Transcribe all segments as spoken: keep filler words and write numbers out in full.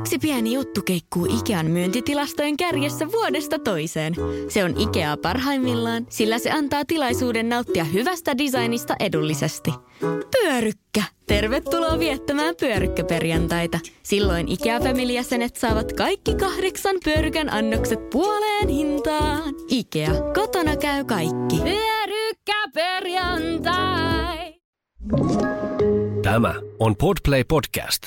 Yksi pieni juttu keikkuu Ikean myyntitilastojen kärjessä vuodesta toiseen. Se on Ikea parhaimmillaan, sillä se antaa tilaisuuden nauttia hyvästä designista edullisesti. Pyörykkä! Tervetuloa viettämään pyörykkäperjantaita. Silloin Ikea-familijäsenet saavat kaikki kahdeksan pyörykän annokset puoleen hintaan. Ikea, kotona käy kaikki. Pyörykkäperjantai! Tämä on Podplay Podcast.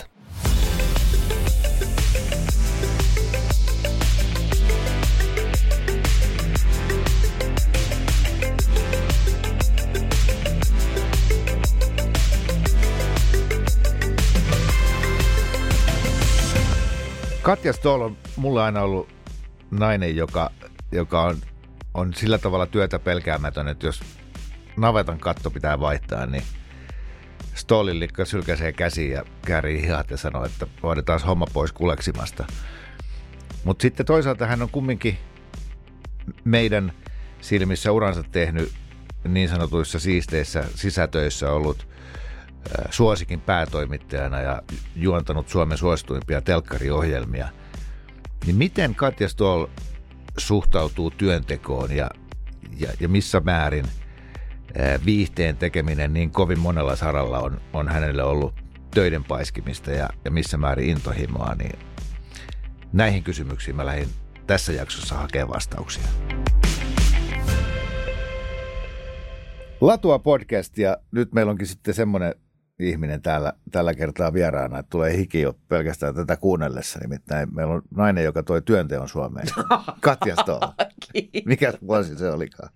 Katja Ståhl on mulla aina ollut nainen, joka, joka on, on sillä tavalla työtä pelkäämätön, että jos navetan katto pitää vaihtaa, niin Ståhlin likka sylkäisee käsiin ja käärii hihat ja sanoo, että vaaditaan homma pois kuleksimasta. Mutta sitten toisaalta hän on kumminkin meidän silmissä uransa tehnyt niin sanotuissa siisteissä sisätöissä ollut suosikin päätoimittajana ja juontanut Suomen suosituimpia telkkariohjelmia. Niin miten Katja Ståhl suhtautuu työntekoon ja, ja, ja missä määrin viihteen tekeminen niin kovin monella saralla on, on hänelle ollut töiden paiskimista ja, ja missä määrin intohimoa, niin näihin kysymyksiin mä lähdin tässä jaksossa hakemaan vastauksia. Latua podcast ja nyt meillä onkin sitten semmoinen ihminen täällä tällä kertaa vieraana, että tulee hiki jo pelkästään tätä kuunnellessa. Nimittäin meillä on nainen, joka toi työnteon Suomeen. Katja Ståhl. Mikä vuosi se olikaan?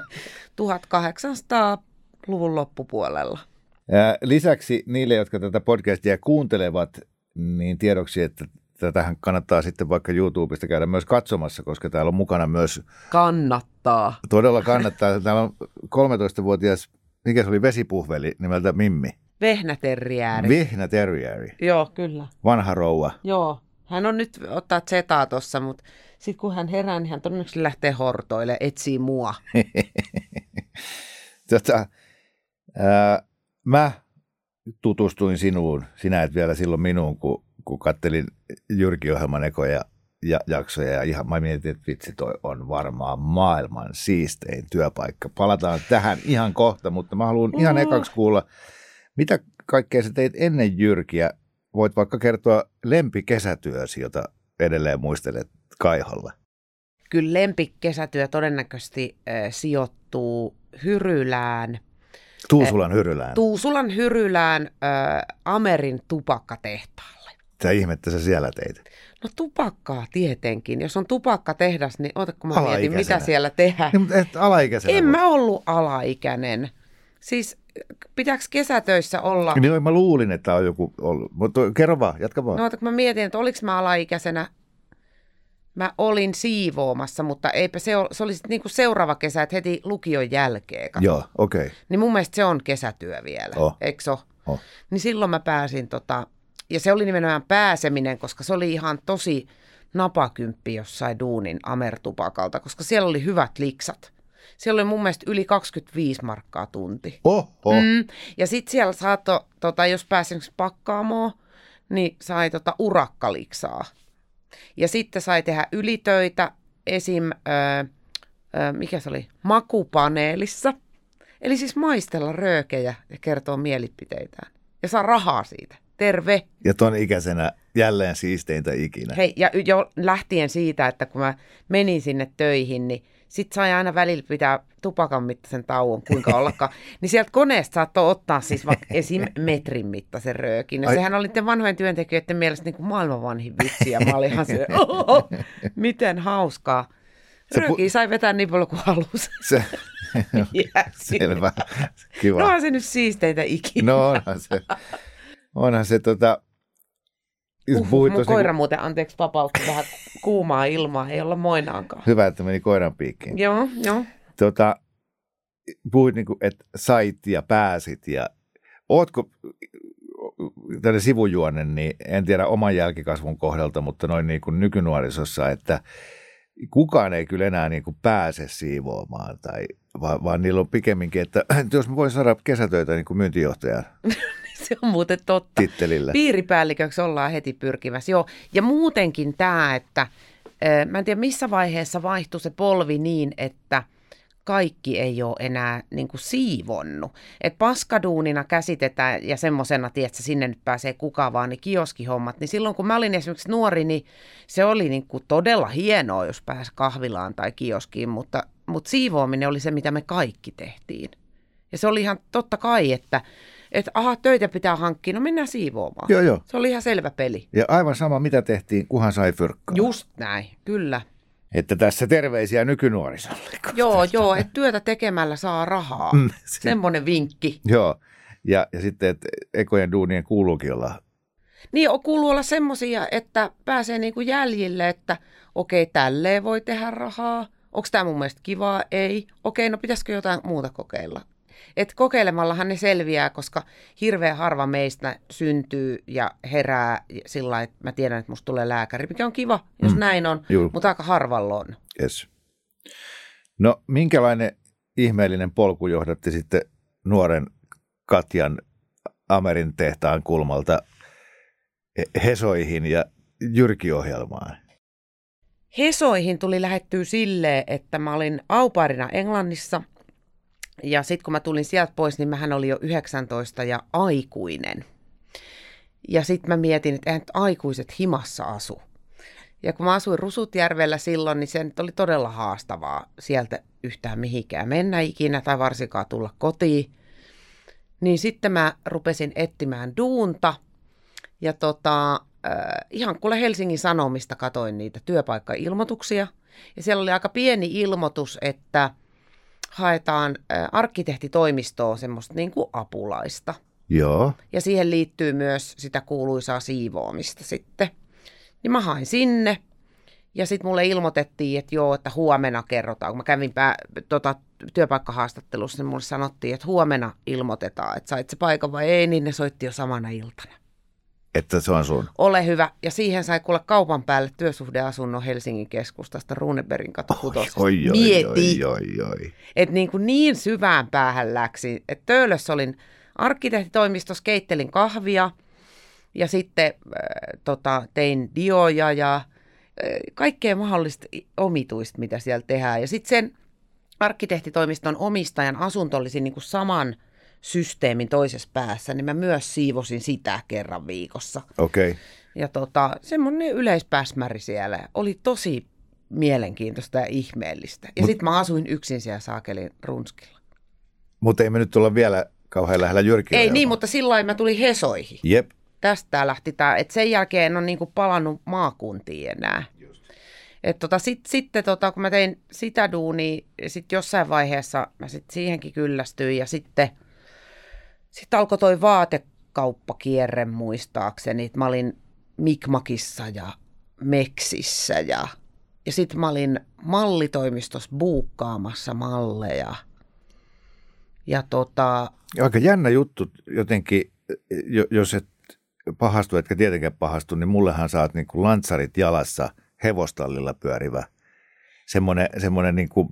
tuhatkahdeksansataaluvun loppupuolella. Ja lisäksi niille, jotka tätä podcastia kuuntelevat, niin tiedoksi, että tätähän kannattaa sitten vaikka YouTubesta käydä myös katsomassa, koska täällä on mukana myös... Kannattaa. Todella kannattaa. Täällä on kolmetoistavuotias, mikä se oli, vesipuhveli nimeltä Mimmi. Vehnäterriääri. Vehnäterriääri. Joo, kyllä. Vanha rouva. Joo, hän on nyt ottaa zetaa tossa, mutta sitten kun hän herää, niin hän todennäköisesti lähtee hortoille, etsii mua. tota, ää, mä tutustuin sinuun, sinä et vielä silloin minuun, kun, kun kattelin Jyrki-ohjelman ekoja ja jaksoja ja ihan mä mietin, että vitsi, toi on varmaan maailman siistein työpaikka. Palataan tähän ihan kohta, mutta mä haluan ihan ekaksi kuulla, mitä kaikkea sä teit ennen Jyrkiä? Voit vaikka kertoa lempikesätyösi, jota edelleen muistelet Kaiholla. Kyllä lempikesätyö todennäköisesti äh, sijoittuu Hyrylään. Tuusulan Hyrylään. Tuusulan Hyrylään äh, Amerin tupakkatehtaalle. Sä ihmettä sä siellä teit? No tupakkaa tietenkin. Jos on tupakkatehdas, niin ota kun mä mietin, mitä siellä tehdään. Niin, mutta et alaikäisenä. En mä ollut alaikäinen. Siis pitääkö kesätöissä olla? Niin mä luulin, että on joku ollut. Mutta kerro vaan, jatka vaan. No ota kun mä mietin, että oliko mä alaikäisenä. Mä olin siivoamassa, mutta eipä se, ole, se oli sitten niinku seuraava kesä, että heti lukion jälkeen. Kato. Joo, okei. Okay. Niin mun mielestä se on kesätyö vielä, oh. eikö se oh. Niin silloin mä pääsin, tota, ja se oli nimenomaan pääseminen, koska se oli ihan tosi napakymppi, jos sai duunin Amertupakalta, koska siellä oli hyvät liksat. Siellä oli mun mielestä yli kaksikymmentäviisi markkaa tunti. Oho. Mm. Ja sitten siellä saattoi, tota, jos pääsi pakkaamoon, niin sai tota, urakkaliksaa. Ja sitten sai tehdä ylitöitä esim. Ö, ö, mikä se oli, makupaneelissa. Eli siis maistella röökejä ja kertoa mielipiteitään. Ja saa rahaa siitä. Terve. Ja ton ikäisenä jälleen siisteintä ikinä. Hei, ja jo lähtien siitä, että kun mä menin sinne töihin, niin sit sai aina välillä pitää tupakan mittaisen tauon, kuinka ollakaan. Niin sieltä koneesta saattoi ottaa siis vaikka esim. Metrin mittaisen röökin. Ja sehän oli niiden vanhojen työntekijöiden mielestä niin kuin maailman vanhin vitsi. Ja mä olin ihan se, oho, miten hauskaa. Röökiä pu- sai vetää niin paljon kuin halusi. Se, no, selvä, kiva. No onhan se nyt siisteitä ikinä. No onhan se, onhan se tota... Uhuh, mun tosi... koira muuten, anteeksi, vapautti vähän kuumaa ilmaa, ei olla moinaankaan. Hyvä, että meni koiran piikkiin. Joo, joo. Tota, puhuit niin kuin, että sait ja pääsit ja ootko tällainen sivujuonne, niin en tiedä oman jälkikasvun kohdalta, mutta noin niin kuin nykynuorisossa, että kukaan ei kyllä enää niin kuin pääse siivoamaan, tai, vaan, vaan niillä on pikemminkin, että jos mä voin saada kesätöitä niin kuin myyntijohtajan. Se on muuten totta. Tittelillä. Piiripäälliköksi ollaan heti pyrkimässä. Joo. Ja muutenkin tämä, että mä en tiedä missä vaiheessa vaihtui se polvi niin, että kaikki ei ole enää niin kuin siivonnut. Et paskaduunina käsitetään ja semmoisena, että sinne nyt pääsee kuka vaan, niin kioskihommat. Niin silloin kun mä olin esimerkiksi nuori, niin se oli niin kuin todella hienoa, jos pääsi kahvilaan tai kioskiin, mutta, mutta siivoaminen oli se, mitä me kaikki tehtiin. Ja se oli ihan totta kai, että että aha, töitä pitää hankkia, no mennään siivoamaan. Joo, joo. Se oli ihan selvä peli. Ja aivan sama, mitä tehtiin, kunhan sai fyrkkaa. Just näin, kyllä. Että tässä terveisiä nykynuorisolle. Joo, joo, että työtä tekemällä saa rahaa. Mm, Semmoinen vinkki. Joo, ja, ja sitten, että ekojen duunien kuuluukin olla. Niin, kuuluu olla semmoisia, että pääsee niinku jäljille, että okei, tälleen voi tehdä rahaa. Onko tämä mun mielestä kivaa? Ei. Okei, no pitäisikö jotain muuta kokeilla? Et kokeilemallahan ne selviää, koska hirveän harva meistä syntyy ja herää sillä lailla, että mä tiedän, että musta tulee lääkäri, mikä on kiva, jos mm. näin on, Juh. mutta aika harvalla on. Yes. No, minkälainen ihmeellinen polku johdatti sitten nuoren Katjan Amerin tehtaan kulmalta Hesoihin ja Jyrki-ohjelmaan? Hesoihin tuli lähettyä silleen, että mä olin aupairina Englannissa. Ja sitten kun mä tulin sieltä pois, niin mähän olin jo yhdeksäntoista ja aikuinen. Ja sitten mä mietin, että eihän aikuiset himassa asu. Ja kun mä asuin Rusutjärvellä silloin, niin se nyt oli todella haastavaa sieltä yhtään mihinkään mennä ikinä tai varsinkaan tulla kotiin. Niin sitten mä rupesin etsimään duunta ja tota, äh, ihan kuule Helsingin Sanomista katoin niitä työpaikkailmoituksia. Ja siellä oli aika pieni ilmoitus, että haetaan arkkitehtitoimistoon semmoista niin kuin apulaista. Joo. Ja siihen liittyy myös sitä kuuluisaa siivoamista sitten. Niin mä hain sinne ja sitten mulle ilmoitettiin, että joo, että huomenna kerrotaan. Kun mä kävin pää, tota, työpaikkahaastattelussa, niin mulle sanottiin, että huomenna ilmoitetaan, että sait se paikan vai ei, niin ne soitti jo samana iltana. Että se on sun. Ole hyvä. Ja siihen sai kuulla kaupan päälle työsuhdeasunnon Helsingin keskustasta Runebergin katu kutosesta. Oi, oi, Mieti. oi, oi, oi. Että niin, niin syvään päähän läksi. Että Töölössä olin arkkitehtitoimistossa, keittelin kahvia ja sitten äh, tota, tein dioja ja äh, kaikkea mahdollista omituista, mitä siellä tehdään. Ja sitten sen arkkitehtitoimiston omistajan asunto olisi niin kuin saman systeemin toisessa päässä, niin mä myös siivosin sitä kerran viikossa. Okei. Okay. Ja tota, semmoinen yleispäsmäri siellä. Oli tosi mielenkiintoista ja ihmeellistä. Ja sitten mä asuin yksin siellä saakelin Runskilla. Mutta ei me nyt olla vielä kauhean lähellä Jyrkiä. Ei niin, mutta silloin mä tulin Hesoihin. Jep. Tästä lähti tämä, että sen jälkeen en ole niinku palannut maakuntiin enää. Että tota, sitten sit, tota, kun mä tein sitä duunia, sitten jossain vaiheessa mä sit siihenkin kyllästyin ja sitten Sitten alkoi toi vaatekauppakierre muistaakseni. Mä olin Mikmakissa ja Meksissä ja, ja sitten mä olin mallitoimistossa buukkaamassa malleja. Ja tota... Aika jännä juttu jotenkin, jos et pahastu, etkä tietenkään pahastu, niin mullehan saat niin kuin lantsarit jalassa hevostallilla pyörivä. Semmoinen, semmoinen niin kuin,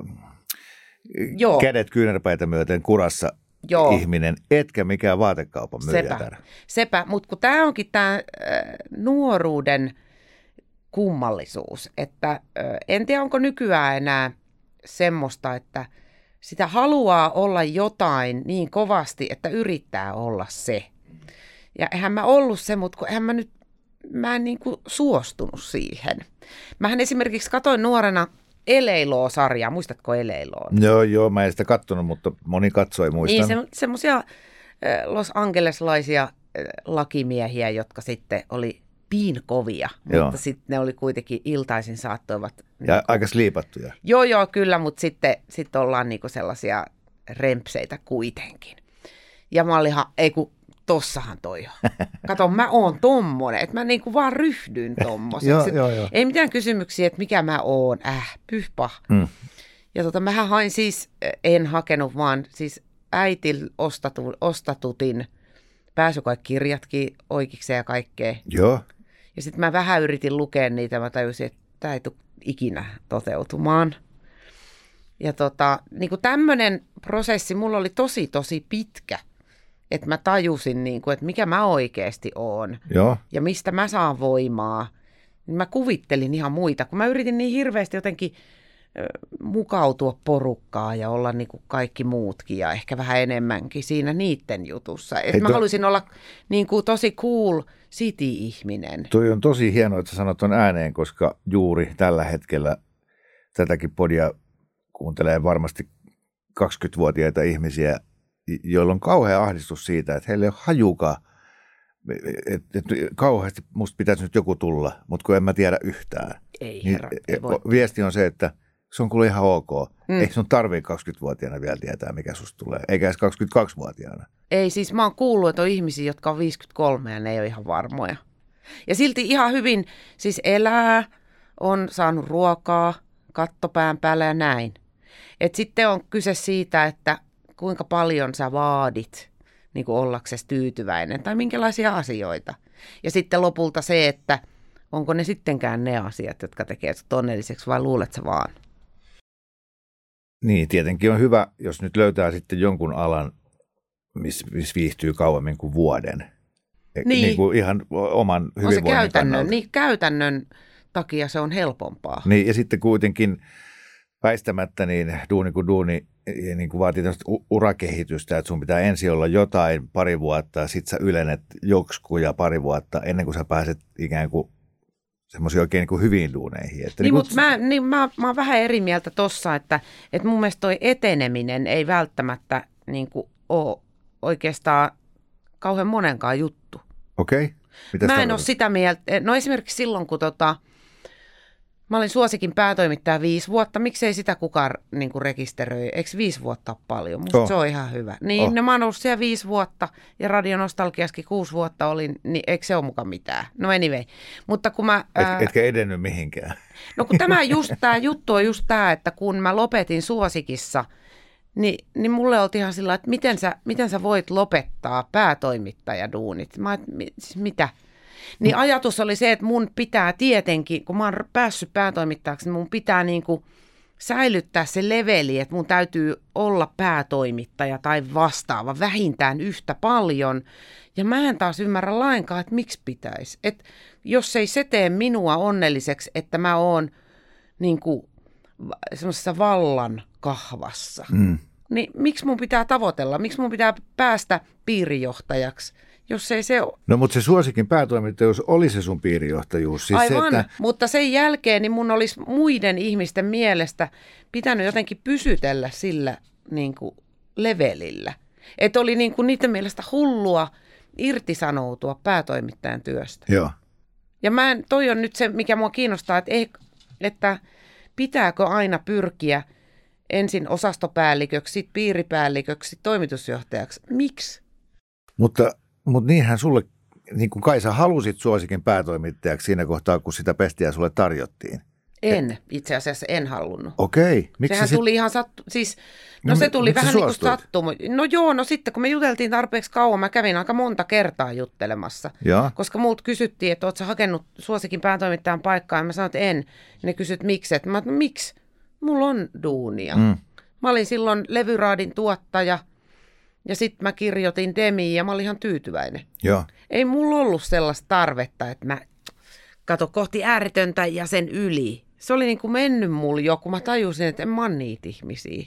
äh, kädet kyynärpäitä myöten kurassa. Joo. Ihminen, etkä mikään vaatekaupan myyjätär. Sepä, Sepä. Mutta kun tämä onkin tämä äh, nuoruuden kummallisuus, että äh, en tiedä onko nykyään enää semmoista, että sitä haluaa olla jotain niin kovasti, että yrittää olla se. Ja eihän mä ollut se, mutta eihän mä nyt, mä en niin kuin suostunut siihen. Mähän esimerkiksi katsoin nuorena Eleiloo-sarjaa. Muistatko Eleiloon? Joo, joo, mä en sitä katsonut, mutta moni katsoi, muistan. Niin, se, semmoisia Los Angeleslaisia lakimiehiä, jotka sitten oli piinkovia, joo. Mutta sitten ne oli kuitenkin iltaisin saattoivat. Ja niin kuin, aika sliipattuja. Joo, joo, kyllä, mutta sitten, sitten ollaan niinku sellaisia rempseitä kuitenkin. Ja mä olinhan, ei kun tossahan toi on. Kato, mä oon tommonen, että mä niinku vaan ryhdyin tommoseksi. joo, joo. Ei mitään kysymyksiä, että mikä mä oon. Äh, pyhpah. Mm. Ja tota, mähän hain siis, en hakenut, vaan siis äitil ostatu, ostatutin pääsykoekirjatkin oikeikseen ja kaikkea. Joo. Ja sitten mä vähän yritin lukea niitä, mä tajusin, että tämä ei tule ikinä toteutumaan. Ja tota, niin kuin tämmöinen prosessi mulla oli tosi, tosi pitkä. että mä tajusin, niin kuin, että mikä mä oikeasti oon Joo. ja mistä mä saan voimaa. Mä kuvittelin ihan muita, kun mä yritin niin hirveästi jotenkin mukautua porukkaan ja olla niin kuin kaikki muutkin ja ehkä vähän enemmänkin siinä niiden jutussa. Et mä to... haluaisin olla niin kuin tosi cool city-ihminen. Toi on tosi hienoa, että sä sanot ton ääneen, koska juuri tällä hetkellä tätäkin podia kuuntelee varmasti kaksikymmentävuotiaita ihmisiä, joilla on kauhea ahdistus siitä, että heillä ei ole hajukaan, että et, kauheasti musta pitäisi nyt joku tulla, mutta kun en mä tiedä yhtään. Ei herra, niin, ei voi. Viesti on se, että se on kuule ihan ok. Mm. Ei sun tarvii kaksikymmentävuotiaana vielä tietää, mikä susta tulee, eikä edes kaksikymmentäkaksivuotiaana. Ei, siis mä oon kuullut, että on ihmisiä, jotka on viisikymmentäkolme ja ne ei ole ihan varmoja. Ja silti ihan hyvin siis elää, on saanut ruokaa, katto pään päällä ja näin. Et sitten on kyse siitä, että kuinka paljon sä vaadit niin kuin ollaksesi tyytyväinen tai minkälaisia asioita. Ja sitten lopulta se, että onko ne sittenkään ne asiat, jotka tekee sut onnelliseksi vai luulet sä vaan? Niin, tietenkin on hyvä, jos nyt löytää sitten jonkun alan, missä miss viihtyy kauemmin kuin vuoden. Niin, niin kuin ihan oman hyvinvoinnin on se käytännön, kannalta. Niin käytännön takia se on helpompaa. Niin, ja sitten kuitenkin väistämättä niin duuni kuin duuni niin kuin vaatii tämmöistä urakehitystä, että sun pitää ensin olla jotain pari vuotta ja sit sä ylenet jokskuja pari vuotta ennen kuin sä pääset ikään kuin semmoisiin oikein niin kuin hyviin duuneihin. Että niin, niin mutta mä, niin, mä, mä oon vähän eri mieltä tossa, että, että mun mielestä toi eteneminen ei välttämättä niin kuin ole oikeastaan kauhean monenkaan juttu. Okei. Okay. Mä en ole sitä mieltä. No esimerkiksi silloin, kun tota, mä olin Suosikin päätoimittaja viisi vuotta. Miksei sitä kukaan niin kuin rekisteröi? Eikö viisi vuotta ole paljon? Musta oh. se on ihan hyvä. Niin, oh. no, mä oon ollut siellä viisi vuotta ja Radionostalgiaskin kuusi vuotta olin, niin eikö se ole mukaan mitään? No anyway. Mutta kun mä... Et, ää... etkä edennyt mihinkään. No kun tämä, just, tämä juttu on just tämä, että kun mä lopetin Suosikissa, niin, niin mulle oltiin ihan sillä, että miten sä, miten sä voit lopettaa päätoimittajaduunit? Mä et, siis mitä? Niin ajatus oli se, että mun pitää tietenkin, kun mä oon päässyt päätoimittajaksi, niin mun pitää niin kuin säilyttää se leveli, että mun täytyy olla päätoimittaja tai vastaava vähintään yhtä paljon. Ja mä en taas ymmärrä lainkaan, että miksi pitäisi. Että jos ei se tee minua onnelliseksi, että mä oon niin kuin semmoisessa vallan kahvassa, mm. niin miksi mun pitää tavoitella? Miksi mun pitää päästä piirijohtajaksi? Jos ei se ole. No mutta se Suosikin päätoimittajuus oli se sun piirijohtajuus. Siis aivan, se, että... mutta sen jälkeen niin mun olisi muiden ihmisten mielestä pitänyt jotenkin pysytellä sillä niin kuin levelillä. Että oli niin kuin niiden mielestä hullua irtisanoutua päätoimittajan työstä. Joo. Ja mä en, toi on nyt se, mikä mua kiinnostaa, että, ei, että pitääkö aina pyrkiä ensin osastopäälliköksi, sitten piiripäälliköksi, sitten toimitusjohtajaksi. Miksi? Mutta... Mutta niinhän sulle, niin kuin Kai sä halusit Suosikin päätoimittajaksi siinä kohtaa, kun sitä pestiä sulle tarjottiin. En, itse asiassa en halunnut. Okei. Miksi Sehän se tuli sit... ihan sattu... Siis, no, no se tuli miksi vähän niin kuin sattuma. No joo, no sitten kun me juteltiin tarpeeksi kauan, mä kävin aika monta kertaa juttelemassa. Ja. Koska multa kysyttiin, että ootko sä hakenut Suosikin päätoimittajan paikkaa, ja mä sanoin, että en. Ja ne kysyt, miksi? Että mä sanoin, no miksi? Mulla on duunia. Mm. Mä olin silloin Levyraadin tuottaja. Ja sitten mä kirjoitin Demiin ja mä olin ihan tyytyväinen. Joo. Ei mulla ollut sellaista tarvetta, että mä kato kohti ääretöntä ja sen yli. Se oli niin kuin mennyt mulle jo, kun mä tajusin, että en mä oon niitä ihmisiä.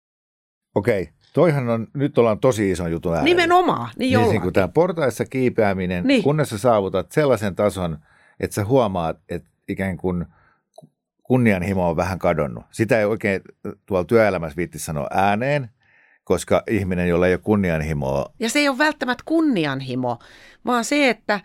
Okei. Toihan on, nyt ollaan tosi ison jutun äärellä. Nimenomaan, niin jollakin. Niin kuin tämä portaissa kiipeäminen, niin. Kunnes sä saavutat sellaisen tason, että sä huomaat, että ikään kuin kunnianhimo on vähän kadonnut. Sitä ei oikein tuolla työelämässä viitti sanoa ääneen, koska ihminen, jolla ei ole kunnianhimoa. Ja se ei ole välttämättä kunnianhimo, vaan se, että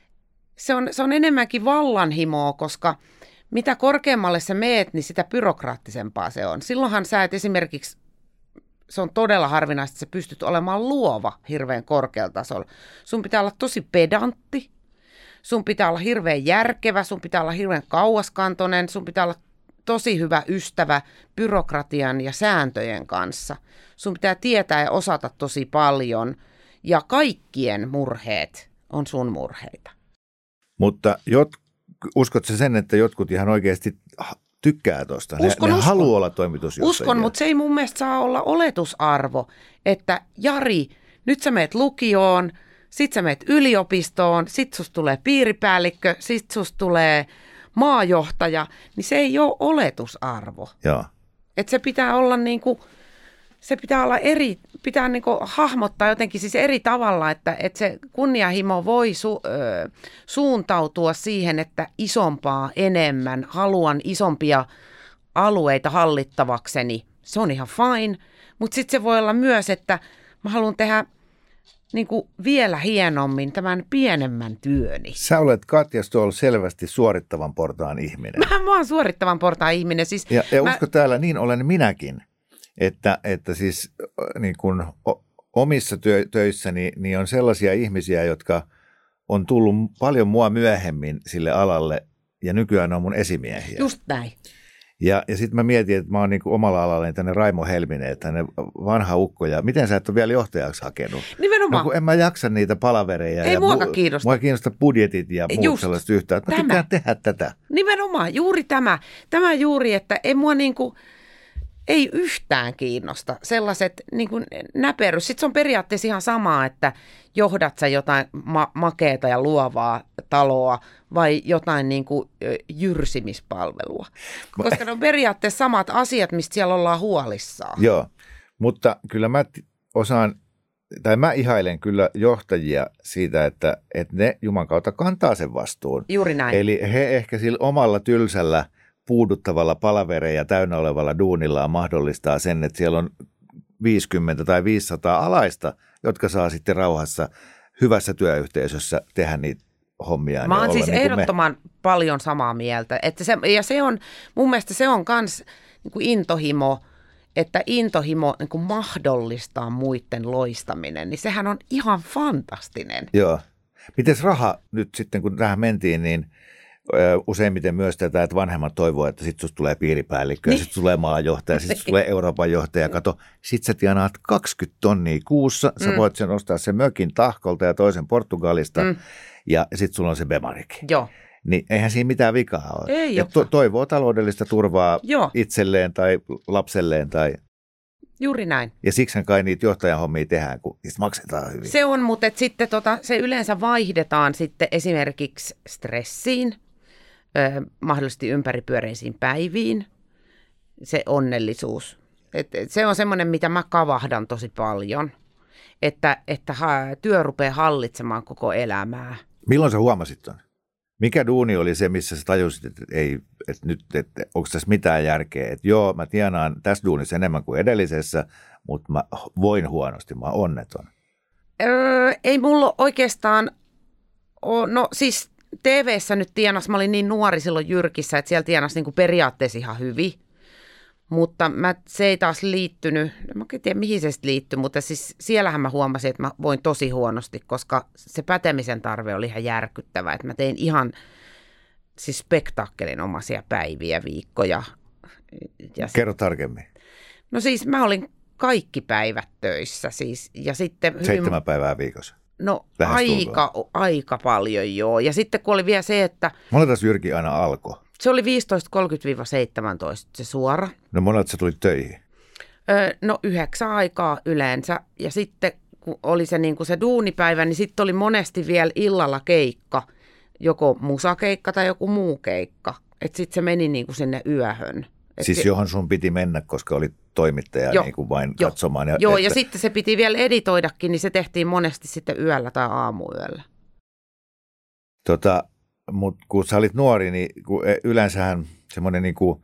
se on, se on enemmänkin vallanhimoa, koska mitä korkeammalle sä meet, niin sitä byrokraattisempaa se on. Silloinhan sä et esimerkiksi, se on todella harvinaista, että sä pystyt olemaan luova hirveän korkealla tasolla. Sun pitää olla tosi pedantti, sun pitää olla hirveän järkevä, sun pitää olla hirveän kauaskantoinen, sun pitää olla tosi hyvä ystävä byrokratian ja sääntöjen kanssa. Sun pitää tietää ja osata tosi paljon ja kaikkien murheet on sun murheita. Mutta jot, uskotko sen, että jotkut ihan oikeasti tykkää tuosta? Ne, uskon, ne uskon. haluaa olla toimitusjohtajia. Uskon, mutta se ei mun mielestä saa olla oletusarvo, että Jari nyt sä meet lukioon, sit sä meet yliopistoon, sit susta tulee piiripäällikkö, sit susta tulee maajohtaja, niin se ei ole oletusarvo. Joo. Että se pitää olla niinku, se pitää olla eri, pitää niinku hahmottaa jotenkin siis eri tavalla, että, että se kunnianhimo voi su, ö, suuntautua siihen, että isompaa, enemmän, haluan isompia alueita hallittavakseni. Se on ihan fine, mutta sitten se voi olla myös, että mä haluan tehdä niinku vielä hienommin tämän pienemmän työni. Sä olet, Katja Ståhl, selvästi suorittavan portaan ihminen. Mä, mä oon suorittavan portaan ihminen. Siis ja ja mä... usko täällä, niin olen minäkin, että, että siis niin kun omissa työ, töissäni niin on sellaisia ihmisiä, jotka on tullut paljon mua myöhemmin sille alalle ja nykyään on mun esimiehiä. Just näin. Ja, ja sitten mä mietin, että mä oon niin omalla alallani tänne Raimo Helminen, tänne vanha ukko, ja miten sä et ole vielä johtajaksi hakenut? Nimenomaan. No kun en mä jaksa niitä palavereja. Ei ja muakaan mu- kiinnosta. Mua kiinnostaa budjetit ja muut Just sellaista yhtään. Mä tykkään tehdä tätä. Nimenomaan, juuri tämä. Tämä juuri, että ei mua niinku, ei yhtään kiinnosta sellaiset niinku näperys. Sitten se on periaatteessa ihan sama, että johdat sä jotain ma- makeata ja luovaa taloa vai jotain niinku jyrsimispalvelua. Koska ne on periaatteessa samat asiat, mistä siellä ollaan huolissaan. Joo, mutta kyllä mä osaan, tai mä ihailen kyllä johtajia siitä, että, että ne Juman kautta kantaa sen vastuun. Juuri näin. Eli he ehkä sillä omalla tylsällä, puuduttavalla palavereja täynnä olevalla duunillaan mahdollistaa sen, että siellä on viisikymmentä tai viisisataa alaista, jotka saa sitten rauhassa hyvässä työyhteisössä tehdä niitä hommia. Mä oon siis niin ehdottoman me... paljon samaa mieltä. Että se, ja se on, mun mielestä se on kans niin kuin intohimo, että intohimo niin kuin mahdollistaa muiden loistaminen, niin sehän on ihan fantastinen. Joo. Mites raha nyt sitten, kun tähän mentiin, niin useimmiten myös tätä, että vanhemmat toivoo, että sit susta tulee piiripäällikkö, niin. ja sit tulee maajohtaja, sit susta tulee Euroopan johtaja. Kato, sit sä tienaat kaksikymmentä tonnia kuussa, sä mm. voit sen ostaa sen mökin Tahkolta ja toisen Portugalista, mm. ja sit sulla on se Bemarik. Joo. Niin eihän siinä mitään vikaa ole. Ei ja to- toivoo taloudellista turvaa Joo. itselleen tai lapselleen. Tai... Juuri näin. Ja siksi kai niitä johtajan hommia tehdään, kun niistä maksetaan hyvin. Se on, mutta sitten tota, se yleensä vaihdetaan sitten esimerkiksi stressiin, ö, mahdollisesti ympäripyöreisiin päiviin, se onnellisuus. Et, et se on semmoinen, mitä mä kavahdan tosi paljon, että, että ha, työ rupeaa hallitsemaan koko elämää. Milloin sä huomasit ton? Mikä duuni oli se, missä sä tajusit, että, ei, että nyt, että onko tässä mitään järkeä? Että joo, mä tienaan tässä duunissa enemmän kuin edellisessä, mutta mä voin huonosti, mä oon onneton. Öö, ei mulla oikeastaan ole, no siis T V:ssä nyt tienas, mä olin niin nuori silloin Jyrkissä, että siellä tienas niin kuin periaatteessa ihan hyvin. Mutta mä, se ei taas liittynyt, mä en tiedä mihin se sitten liittyi, mutta siis siellähän mä huomasin, että mä voin tosi huonosti, koska se pätemisen tarve oli ihan järkyttävä. Että mä tein ihan siis spektaakkelinomaisia päiviä, viikkoja. Ja Kerro tarkemmin. No siis mä olin kaikki päivät töissä siis. Ja sitten hyvin, Seitsemän päivää viikossa. No aika, aika paljon joo. Ja sitten kun oli vielä se, että... Monelta Jyrki aina alkoi? Se oli viisitoista kolmekymmentä seitsemäntoista se suora. No monelta sä tulit töihin? Öö, no yhdeksän aikaa yleensä. Ja sitten kun oli se, niin kuin se duunipäivä, niin sitten oli monesti vielä illalla keikka. Joko musakeikka tai joku muu keikka. Että sitten se meni niin kuin sinne yöhön. Et siis se, johon sun piti mennä, koska oli toimittaja jo, niin kuin vain jo, katsomaan. Ja, joo, että... ja sitten se piti vielä editoidakin, niin se tehtiin monesti sitten yöllä tai aamuyöllä. Tota, mutta kun sä olit nuori, niin kun yleensähän semmoinen niin kuin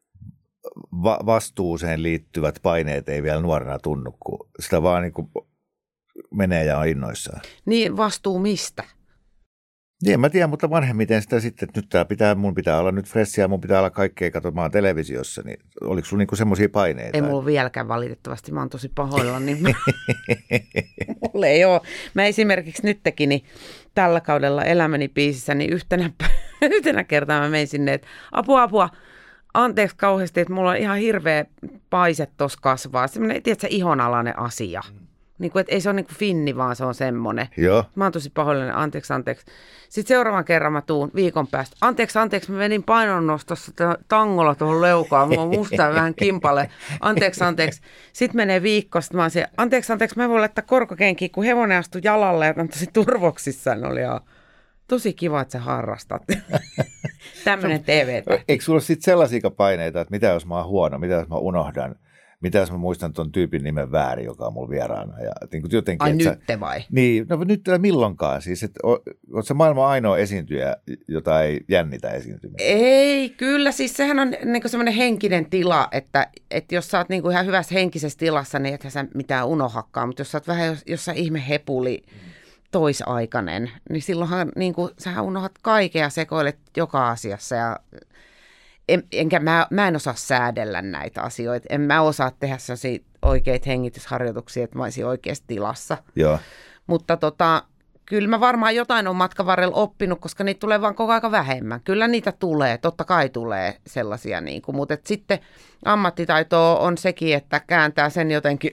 va- vastuuseen liittyvät paineet ei vielä nuorena tunnu, kun sitä vaan niin kuin menee ja on innoissaan. Niin, vastuu mistä? Niin, en mä tiedä, mutta vanhemmiten sitä sitten, että nyt tää pitää, mun pitää olla nyt fressiä, mun pitää olla kaikkea katsomaan televisiossa, niin oliko sulla niinku semmoisia paineita? Ei mulla vieläkään valitettavasti, mä oon tosi pahoilla, niin mä... mulla ei ole. Mä esimerkiksi nytkin, niin tällä kaudella Elämäni biisissä, niin yhtenä, yhtenä kertaa mä menin sinne, että apua, apua, anteeksi kauheasti, että mulla on ihan hirveä paise tuossa kasvaa, semmoinen, tiedätkö, ihonalainen asia. Niin kuin, että ei se ole niin kuin finni, vaan se on semmoinen. Joo. Mä oon tosi pahoillinen, anteeksi, anteeksi. Sitten seuraavan kerran mä tuun viikon päästä. Anteeksi, anteeksi, mä menin painonnostossa tangolla tuohon leukaan. Mulla on musta vähän kimpale. Anteeksi, anteeksi. Sitten menee viikko, sitten mä oon siellä, anteeksi, anteeksi, mä voin laittaa korkokenkiä, kun hevonen astui jalalle ja on tosi turvoksissaan. Oli ja tosi kiva, että sä harrastat. Tämmöinen T V-tähti. Eikö sulla sitten sellaisia paineita, että mitä jos mä oon huono, mitä jos mä unohdan? Mitä jos mä muistan ton tyypin nimen väärin, joka on mulla vieraana? Ja, niin kuin jotenkin, Ai nyt sä, vai? Niin, no nyt ei milloinkaan. Siis, että oot se maailman ainoa esiintyjä, jota ei jännitä esiintymistä? Ei, kyllä. Siis sehän on niin kuin semmoinen henkinen tila, että, että jos sä oot niin kuin ihan hyvässä henkisessä tilassa, niin ethän sä mitään unohakkaa. Mutta jos sä oot vähän jossain ihme hepuli toisaikainen, niin silloinhan niin kuin, sähän unohat kaikkea ja sekoilet joka asiassa ja En, enkä mä, mä en osaa säädellä näitä asioita. En mä osaa tehdä sellaisia oikeita hengitysharjoituksia, että mä olisin oikeassa tilassa. Joo. Mutta tota, kyllä mä varmaan jotain on matkan varrella oppinut, koska niitä tulee vaan koko aika vähemmän. Kyllä niitä tulee, totta kai tulee sellaisia. Niin kuin, mutta sitten ammattitaito on sekin, että kääntää sen jotenkin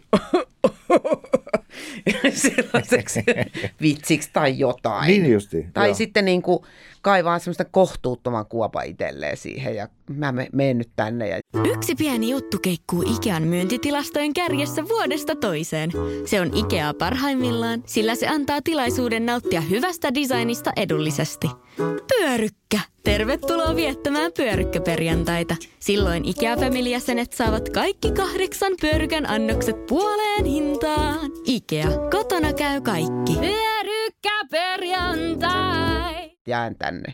sellaiseksi vitsiksi tai jotain. Niin justi. Tai joo. sitten niin kuin kaivaa semmoista kohtuuttoman kuopa itselleen siihen ja mä menen nyt tänne. Ja... Yksi pieni juttu keikkuu Ikean myyntitilastojen kärjessä vuodesta toiseen. Se on Ikea parhaimmillaan, sillä se antaa tilaisuuden nauttia hyvästä designista edullisesti. Pyörykkä! Tervetuloa viettämään pyörykkäperjantaita. Silloin Ikea Family-jäsenet saavat kaikki kahdeksan pyörykän annokset puoleen hintaan. Ikea, kotona käy kaikki. Pyörykkäperjantai! Jään tänne.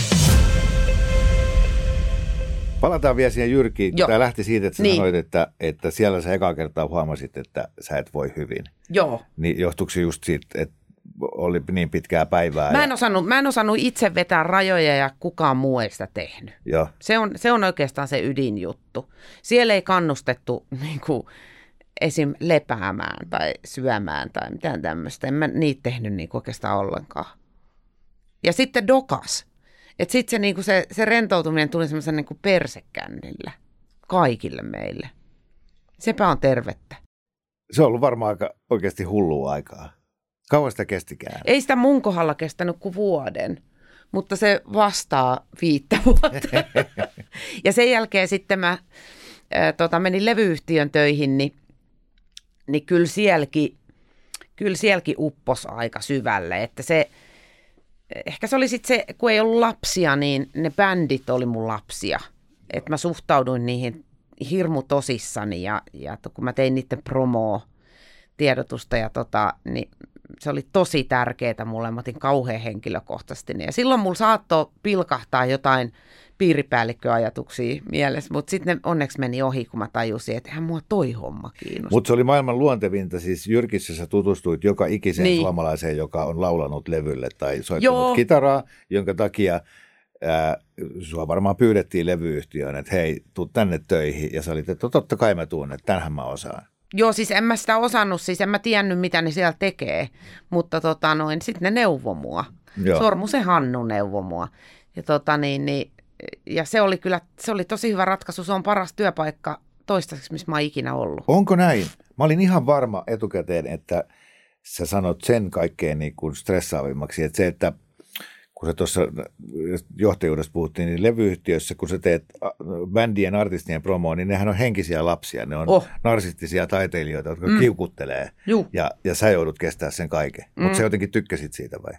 Palataan vielä siihen Jyrkiin. Joo. Tämä lähti siitä, että sä niin. sanoit, että, että siellä sä ekaa kertaa huomasit, että sä et voi hyvin. Joo. Niin johtuuko se just siitä, että oli niin pitkää päivää? Mä en, ja... osannut, mä en osannut itse vetää rajoja ja kukaan muu ei sitä tehnyt. Joo. Se on, se on oikeastaan se ydinjuttu. Siellä ei kannustettu niin kuin, esim. Lepäämään tai syömään tai mitään tämmöistä. En mä niitä tehnyt niin kuin oikeastaan ollenkaan. Ja sitten dokas. Että sitten se, niinku se, se rentoutuminen tuli semmoisen niinku persekännillä kaikille meille. Sepä on tervettä. Se on ollut varmaan aika oikeasti hullua aikaa. Kauan sitä kestikään? Ei sitä mun kohdalla kestänyt kuin vuoden, mutta se vastaa viittä vuotta. Ja sen jälkeen sitten mä ää, tota, menin levyyhtiön töihin, niin, niin kyllä sielläkin, kyllä sielläkin uppos aika syvälle, että se... Ehkä se oli sitten se, kun ei ollut lapsia, niin ne bändit oli mun lapsia. Että mä suhtauduin niihin hirmu tosissani ja, ja kun mä tein niiden promoa tiedotusta ja tota, niin se oli tosi tärkeää mulle. Mä otin kauhean henkilökohtaisesti. Ja silloin mulla saattoi pilkahtaa jotain piiripäällikköajatuksia mielessä, mutta sitten ne onneksi meni ohi, kun mä tajusin, että eihän mua toi homma kiinnostaa. Mutta se oli maailman luontevinta, siis Jyrkissä sä tutustuit joka ikiseen niin. suomalaiseen, joka on laulanut levylle tai soittanut Joo. kitaraa, jonka takia ää, sua varmaan pyydettiin levyyhtiöön, että hei, tuu tänne töihin, ja sä olit, että totta kai mä tuun, että tänhän mä osaan. Joo, siis en mä sitä osannut, siis en mä tiennyt, mitä ne siellä tekee, mutta tota noin, sitten ne neuvoi mua. Joo. Sormusen Hannu neuvoi mua. Ja tota niin, niin ja se oli kyllä, se oli tosi hyvä ratkaisu. Se on paras työpaikka toistaiseksi, missä mä oon ikinä ollut. Onko näin? Mä olin ihan varma etukäteen, että sä sanot sen kaikkein niin kuin stressaavimmaksi. Että se, että kun sä tuossa johtajuudessa puhuttiin, niin levyyhtiössä, kun sä teet bändien, artistien promoa, niin nehän on henkisiä lapsia. Ne on oh. narsistisia taiteilijoita, jotka mm. kiukuttelee. Ja, ja sä joudut kestää sen kaiken. Mm. Mutta sä jotenkin tykkäsit siitä vai?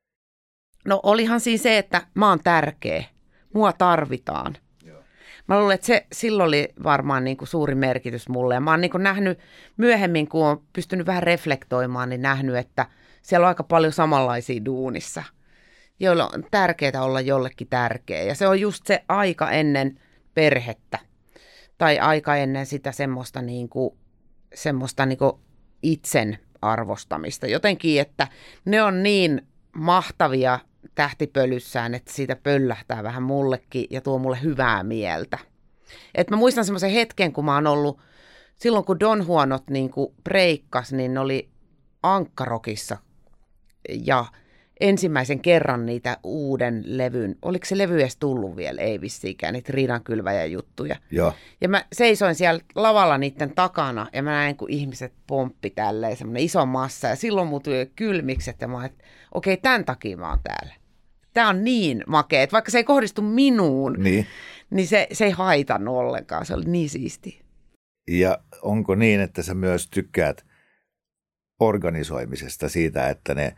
No olihan siinä se, että mä oon tärkeä. Mua tarvitaan. Joo. Mä luulen, että se silloin oli varmaan niin kuin suuri merkitys mulle. Ja mä oon niin kuin nähnyt myöhemmin, kun oon pystynyt vähän reflektoimaan, niin nähnyt, että siellä on aika paljon samanlaisia duunissa, joilla on tärkeää olla jollekin tärkeä. Ja se on just se aika ennen perhettä tai aika ennen sitä semmoista, niin kuin, semmoista niin kuin itsen arvostamista. Jotenkin, että ne on niin mahtavia tähtipölyssään, että siitä pöllähtää vähän mullekin ja tuo mulle hyvää mieltä. Et mä muistan semmoisen hetken, kun mä oon ollut, silloin kun Don Juanot niin kuin breikkas, niin oli Ankkarokissa ja ensimmäisen kerran niitä uuden levyn, oliko se levy edes tullut vielä, ei vissiikään, niitä riidankylväjän juttuja. Joo. Ja mä seisoin siellä lavalla niiden takana ja mä näin, kun ihmiset pomppi tälleen, semmoinen iso massa ja silloin mut tuli kylmikset ja mä että okei, tämän takia mä oon täällä. Tää on niin makea, että vaikka se ei kohdistu minuun, Niin. niin se, se ei haitannut ollenkaan, se oli niin siistiä. Ja onko niin, että sä myös tykkäät organisoimisesta siitä, että ne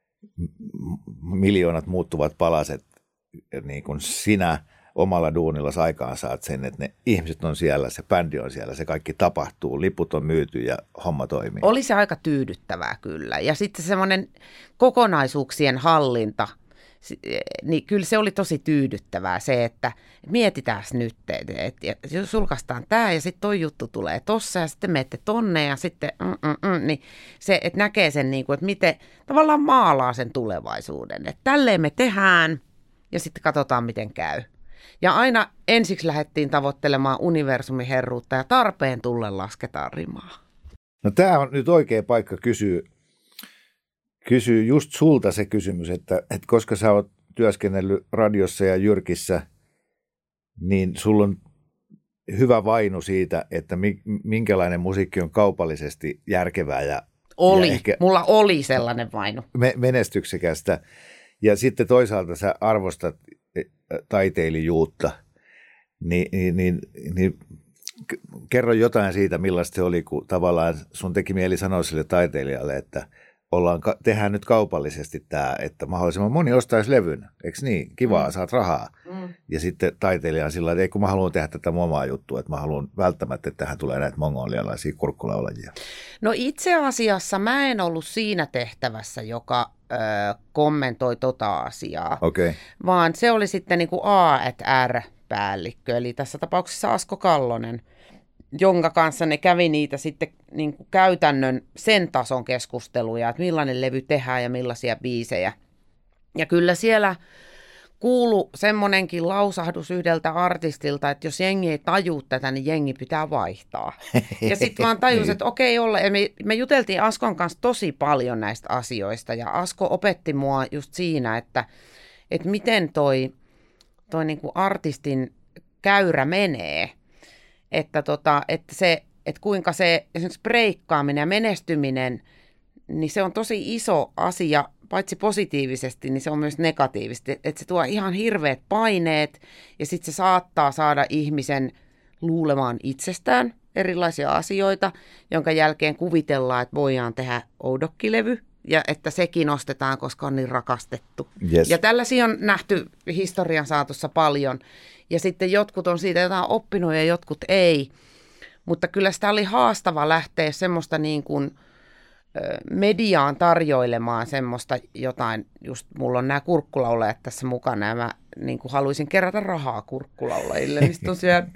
miljoonat muuttuvat palaset, niin kuin sinä omalla duunilla aikaan saat sen, että ne ihmiset on siellä, se bändi on siellä, se kaikki tapahtuu, liput on myyty ja homma toimii. Oli se aika tyydyttävää kyllä. Ja sitten semmoinen kokonaisuuksien hallinta, niin kyllä se oli tosi tyydyttävää se, että mietitään nyt, että sulkaistaan tämä ja sitten toi juttu tulee tossa ja sitten menette tonne ja sitten mm, mm, mm, niin se, että näkee sen niin kuin, että miten tavallaan maalaa sen tulevaisuuden, että tälleen me tehdään ja sitten katsotaan miten käy. Ja aina ensiksi lähdettiin tavoittelemaan universumin herruutta ja tarpeen tullen lasketaan rimaa. No tämä on nyt oikea paikka kysyä, kysyä just sulta se kysymys, että, että koska sä oot työskennellyt radiossa ja Jyrkissä, niin sulla on hyvä vainu siitä, että minkälainen musiikki on kaupallisesti järkevää ja, oli. ja ehkä Mulla oli sellainen vainu. Me, menestyksekästä. Ja sitten toisaalta sä arvostat taiteilijuutta, niin, niin, niin, niin kerro jotain siitä, millaista se oli, kun tavallaan sun teki mieli sanoa sille taiteilijalle, että ollaan, tehdään nyt kaupallisesti tämä, että mahdollisimman moni ostaisi levyn, eikö niin? Kivaa, mm. saat rahaa. Mm. Ja sitten taiteilija on sillä että ei kun mä haluan tehdä tätä omaa juttua, että mä haluan välttämättä, että tähän tulee näitä mongolialaisia kurkkulaulajia. No itse asiassa mä en ollut siinä tehtävässä, joka ö, kommentoi tota asiaa, okay. vaan se oli sitten niin kuin A and R-päällikkö, eli tässä tapauksessa Asko Kallonen, jonka kanssa ne kävi niitä sitten niin kuin käytännön sen tason keskusteluja, että millainen levy tehdään ja millaisia biisejä. Ja kyllä siellä kuului semmoinenkin lausahdus yhdeltä artistilta, että jos jengi ei tajua tätä, niin jengi pitää vaihtaa. Ja sitten vaan tajus, että okei, olla. Ja me, me juteltiin Askon kanssa tosi paljon näistä asioista, ja Asko opetti mua just siinä, että, että miten toi, toi niin kuin artistin käyrä menee. Että, tota, että, se, että kuinka se esimerkiksi breikkaaminen ja menestyminen, niin se on tosi iso asia, paitsi positiivisesti, niin se on myös negatiivisesti. Että se tuo ihan hirveät paineet ja sitten se saattaa saada ihmisen luulemaan itsestään erilaisia asioita, jonka jälkeen kuvitellaan, että voidaan tehdä oudokkilevy ja että sekin ostetaan, koska on niin rakastettu. Yes. Ja tällaisia on nähty historian saatossa paljon. Ja sitten jotkut on siitä jotain oppinut ja jotkut ei. Mutta kyllä sitä oli haastava lähteä semmoista niin kuin mediaan tarjoilemaan semmoista jotain, just mulla on nämä kurkkulaulajat tässä mukana ja mä niin kuin haluaisin kerätä rahaa kurkkulaulajille, niin sitten tosiaan,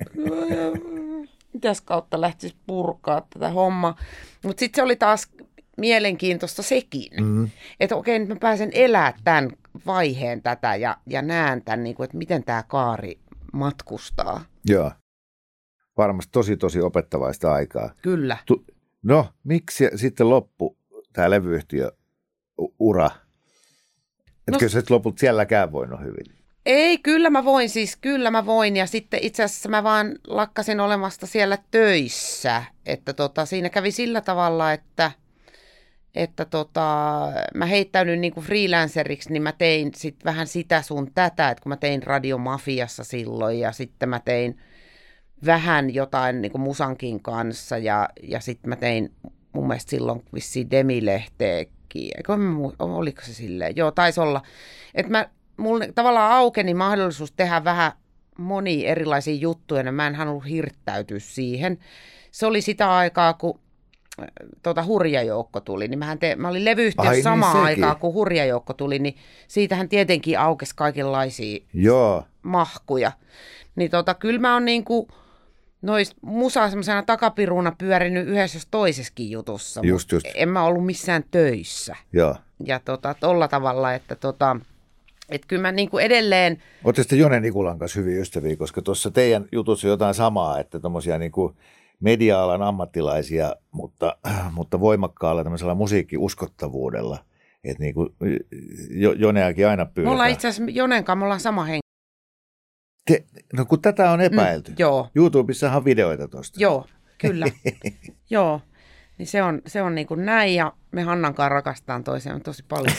mitäs kautta lähtisi purkaa tätä hommaa. Mutta sitten se oli taas mielenkiintoista sekin, mm-hmm. että okei, nyt mä pääsen elämään tämän vaiheen tätä ja, ja näen tämän, niin kuin, että miten tämä kaari matkustaa. Joo, varmasti tosi tosi opettavaista aikaa. Kyllä. Tu- no, miksi sitten loppu tämä levyyhtiö-ura? Etkö no, sä et lopulta sielläkään voinut hyvin? Ei, kyllä mä voin siis, kyllä mä voin. Ja sitten itse asiassa mä vaan lakkasin olemasta siellä töissä. Että tota, siinä kävi sillä tavalla, että, että tota, mä heittäydyin niin kuin freelanceriksi, niin mä tein sit vähän sitä sun tätä, että kun mä tein Radiomafiassa silloin ja sitten mä tein vähän jotain niin kuin musankin kanssa ja, ja sitten mä tein mun mielestä silloin vissiin Demi-lehteekin. Eikö mä, oliko se silleen? Joo, taisi olla. Että mä, mulla tavallaan aukeni mahdollisuus tehdä vähän monia erilaisia juttuja, ja mä en halua hirttäytyä siihen. Se oli sitä aikaa, kun tuota, Hurjajoukko tuli, niin mähän te, mä olin levyyhtiössä niin, samaan sekin. aikaan, kun Hurjajoukko tuli, niin siitähän tietenkin aukesi kaikenlaisia Joo. mahkuja. Niin tota, kyllä mä oon niinku nois musaa semmoisena takapiruna pyörinyt yhdessä jos toisessakin jutussa. Just, just. En mä ollut missään töissä. Joo. Ja tota, tolla tavalla, että tota, et kyllä mä niinku edelleen... Olette sitten Jone Nikulan kanssa hyviä ystäviä, koska tuossa teidän jutussa on jotain samaa, että tommosia niinku media-alan ammattilaisia, mutta, mutta voimakkaalla tämmöisellä musiikkiuskottavuudella, Että niin kuin jo, Joneakin aina pyydetään. Me ollaan itse asiassa Jonen kanssa, me ollaan sama henki. Te, no kun tätä on epäilty. Mm, joo. YouTubessahan on videoita tuosta. Joo, kyllä. Joo. Niin se on, se on niin kuin näin ja me Hannan kanssa rakastaan toisiaan tosi paljon.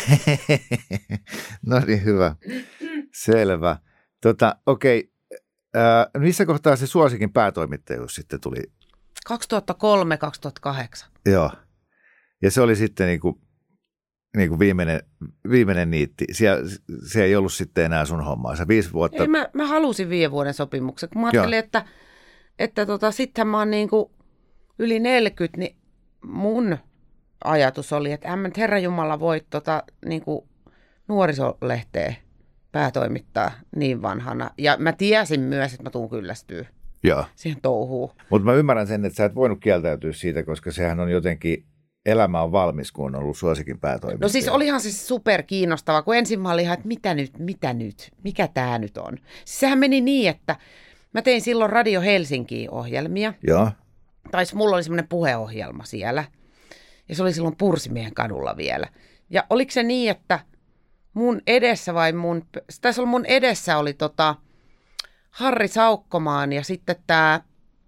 No niin, hyvä. Selvä. Tota, okei, äh, missä kohtaa se Suosikin päätoimittajuus sitten tuli? kaksituhattakolme kaksituhattakahdeksan. Joo. Ja se oli sitten niin kuin, niin kuin viimeinen, viimeinen niitti. Siellä, se ei ollut sitten enää sun hommaa. Se viisi vuotta. Ei, mä, mä halusin viiden vuoden sopimuksen. Kun mä ajattelin, Joo. että, että tota, sittenhän mä oon niin kuin yli neljäkymmentä, niin mun ajatus oli, että hän Herranjumala voi tota, niin kuin nuorisolehteä päätoimittaa niin vanhana. Ja mä tiesin myös, että mä tuun kyllästyä Joo. siihen touhuun. Mutta mä ymmärrän sen, että sä et voinut kieltäytyä siitä, koska sehän on jotenkin, elämä on valmis, kun on ollut Suosikin päätoimittaja. No siis olihan se super kiinnostava, kun ensin mä olin ihan, että mitä nyt, mitä nyt, mikä tää nyt on. Siis sehän meni niin, että mä tein silloin Radio Helsinkiin ohjelmia. Joo. Tai mulla oli semmoinen puheohjelma siellä. Ja se oli silloin Pursimiehen kadulla vielä. Ja oliko se niin, että mun edessä vai mun, tässä oli mun edessä oli tota Harri Saukkomaan ja sitten tämä,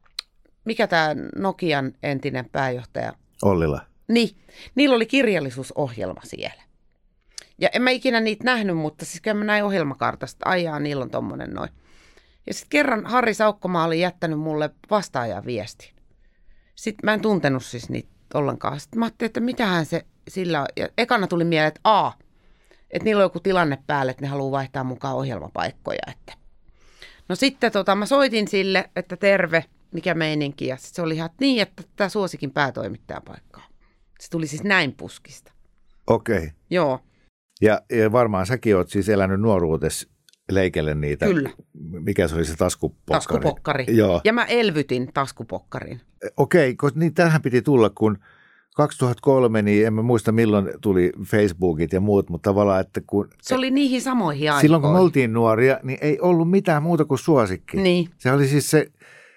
mikä tämä Nokian entinen pääjohtaja? Ollila. Niin, niillä oli kirjallisuusohjelma siellä. Ja en mä ikinä niitä nähnyt, mutta siis kyllä mä näin ohjelmakartasta, aijaa, niillä on tommonen noin. Ja sitten kerran Harri Saukkomaa oli jättänyt mulle vastaajan viestin. Sitten mä en tuntenut siis niitä ollenkaan. Sitten mä ajattelin, että mitähän se sillä on. Ja ekana tuli mieleen, että a, että niillä on joku tilanne päälle, että ne haluaa vaihtaa mukaan ohjelmapaikkoja. Että. No sitten tota, mä soitin sille, että terve, mikä meininki. Ja se oli ihan niin, että tämä Suosikin päätoimittajan paikkaa. Se tuli siis näin puskista. Okei. Okay. Joo. Ja, ja varmaan säkin oot siis elänyt nuoruutesi leikelle niitä. Kyllä. Mikä se oli se taskupokkari? Taskupokkari. Joo. Ja mä elvytin taskupokkarin. Okei, koska niin tähän piti tulla, kun kaksituhattakolme, niin en mä muista milloin tuli Facebookit ja muut, mutta tavallaan, että kun... Se oli niihin samoihin aikoihin. Silloin kun me oltiin nuoria, niin ei ollut mitään muuta kuin Suosikki. Niin. Se oli siis se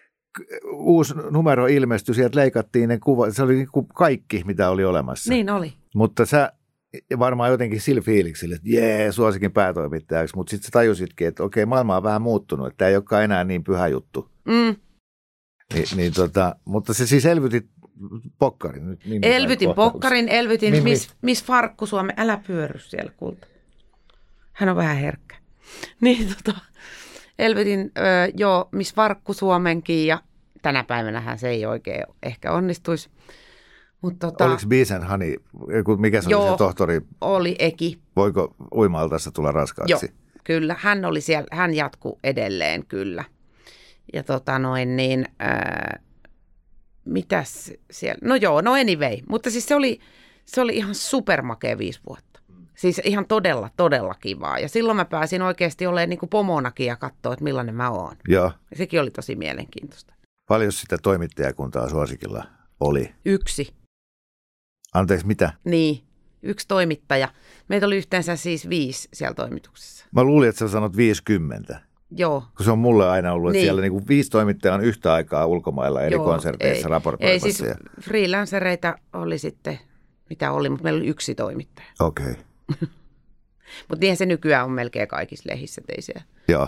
uusi numero ilmestyi, sieltä leikattiin ne kuvat, se oli niin kuin kaikki, mitä oli olemassa. Niin oli. Mutta sä varmaan jotenkin sillä fiiliksillä, että jee, Suosikin päätoimittajaksi, mutta sitten sä tajusitkin, että okei, maailma on vähän muuttunut, että tämä ei olekaan enää niin pyhä juttu. Mm. Ni, niin tota, mutta se siis elvytit pokkarin. Nyt elvytin pokkarin, elvytin niin, Miss, Miss Farkku Suomi, älä pyörry siellä kulta. Hän on vähän herkkä. Niin tota, elvytin ö, jo Miss Farkku Suomenkin ja tänä päivänähän se ei oikein ehkä onnistuisi. Mut tota, oliko Bees and Honey, mikä se joo, oli se tohtori? Oli Eki. Voiko uimaltassa tulla raskaaksi? Joo, kyllä. Hän oli siellä, hän jatkuu edelleen kyllä. Ja tota noin niin, ää, mitäs siellä, no joo, no anyway. Mutta siis se oli, se oli ihan supermakea viisi vuotta. Siis ihan todella, todella kivaa. Ja silloin mä pääsin oikeasti olemaan niin kuin pomonakin ja katsoa, että millainen mä oon. Joo. Ja sekin oli tosi mielenkiintoista. Paljon sitä toimittajakuntaa Suosikilla oli? Yksi. Anteeksi, mitä? Niin, yksi toimittaja. Meitä oli yhteensä siis viisi siellä toimituksessa. Mä luulin, että sä sanot viisikymmentä. Joo. Kun se on mulle aina ollut, että niin. siellä niinku viisi toimittajaa on yhtä aikaa ulkomailla eri Joo, konserteissa ei, raportoimassa. Ei siis ja... freelancereita oli sitten, mitä oli, mutta meillä oli yksi toimittaja. Okei. Okay. Mutta niinhän se nykyään on melkein kaikissa lehissä teisiä. Joo.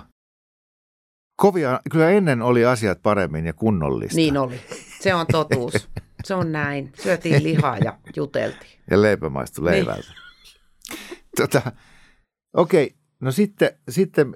Kovia, kyllä ennen oli asiat paremmin ja kunnollista. Niin oli. Se on totuus. Se on näin. Syötiin lihaa ja juteltiin. Ja leipä maistui leivältä. Niin. Tota, okei, okay. No sitten, sitten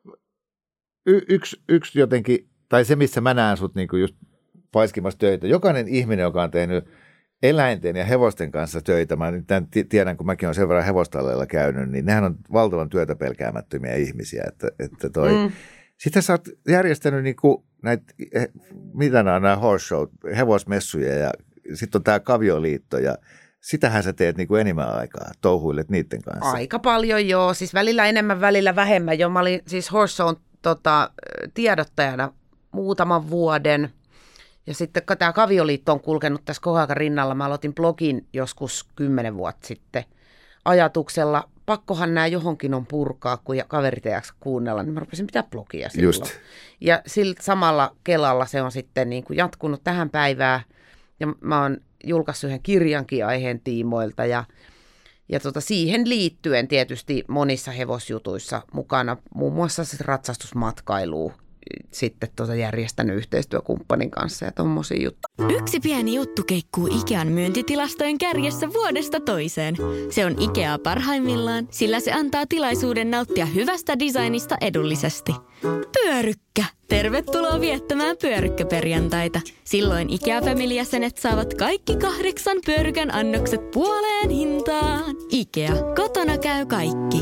y- yksi, yksi jotenkin, tai se missä mä näen sut niinku just paiskimassa töitä. Jokainen ihminen, joka on tehnyt eläinten ja hevosten kanssa töitä, mä nyt tiedän, kun mäkin olen sen verran hevostalleilla käynyt, niin nehän on valtavan työtä pelkäämättömiä ihmisiä. Että, että toi... Mm. Sitten sä oot järjestänyt niinku näitä, mitä nämä on nämä horse show, hevosmessuja ja sitten on tämä Kavioliitto ja sitähän sä teet niinku enemmän aikaa, touhuilet niiden kanssa. Aika paljon joo, siis välillä enemmän, välillä vähemmän. Jo, mä olin siis horse shown tota, tiedottajana muutaman vuoden ja sitten tämä Kavioliitto on kulkenut tässä koko ajan rinnalla. Mä aloitin blogin joskus kymmenen vuotta sitten ajatuksella, pakkohan nämä johonkin on purkaa, kun kaverit ei jaksa kuunnella, niin mä rupesin pitää blogia silloin. Just. Ja sillä samalla kelalla se on sitten niin kuin jatkunut tähän päivään, ja mä oon julkaissut yhden kirjankin aiheen tiimoilta, ja, Ja tota, siihen liittyen tietysti monissa hevosjutuissa mukana, muun muassa siis ratsastusmatkailuun sitten tota järjestänyt yhteistyökumppanin kanssa ja tommosia juttuja. Yksi pieni juttu keikkuu Ikean myyntitilastojen kärjessä vuodesta toiseen. Se on Ikea parhaimmillaan, sillä se antaa tilaisuuden nauttia hyvästä designista edullisesti. Pyörykkä! Tervetuloa viettämään pyörykkäperjantaita. Silloin Ikea Family-jäsenet saavat kaikki kahdeksan pyörykän annokset puoleen hintaan. Ikea, kotona käy kaikki.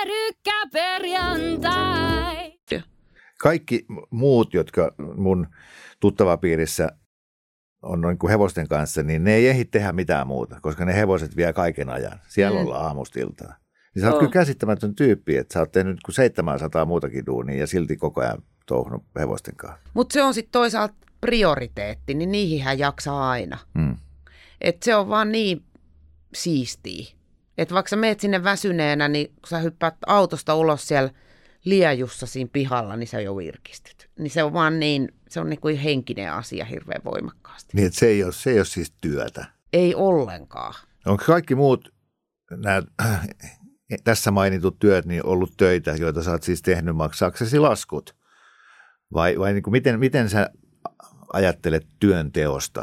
Pyörykkäperjantai! Kaikki muut, jotka mun tuttavapiirissä on noin kuin hevosten kanssa, niin ne ei ehdi tehdä mitään muuta, koska ne hevoset vie kaiken ajan. Siellä mm. ollaan aamustiltaan. Niin sä oot oh. kyllä käsittämätön tyyppi, että sä oot tehnyt kuin seitsemänsataa muutakin duunia ja silti koko ajan touhunut hevosten kanssa. Mutta se on sitten toisaalta prioriteetti, niin niihinhän jaksaa aina. Mm. Että se on vaan niin siistiä. Että vaikka sä meet sinne väsyneenä, niin kun sä hyppäät autosta ulos siellä liejussa siinä pihalla, niin sä jo virkistyt. Niin se on vaan niin, se on niin kuin henkinen asia hirveän voimakkaasti. Niin, että se ei ole, se ei ole siis työtä. Ei ollenkaan. Onko kaikki muut nämä tässä mainitut työt niin ollut töitä, joita sä oot siis tehnyt maksaaksesi laskut? Vai, vai niin kuin miten, miten sä ajattelet työnteosta?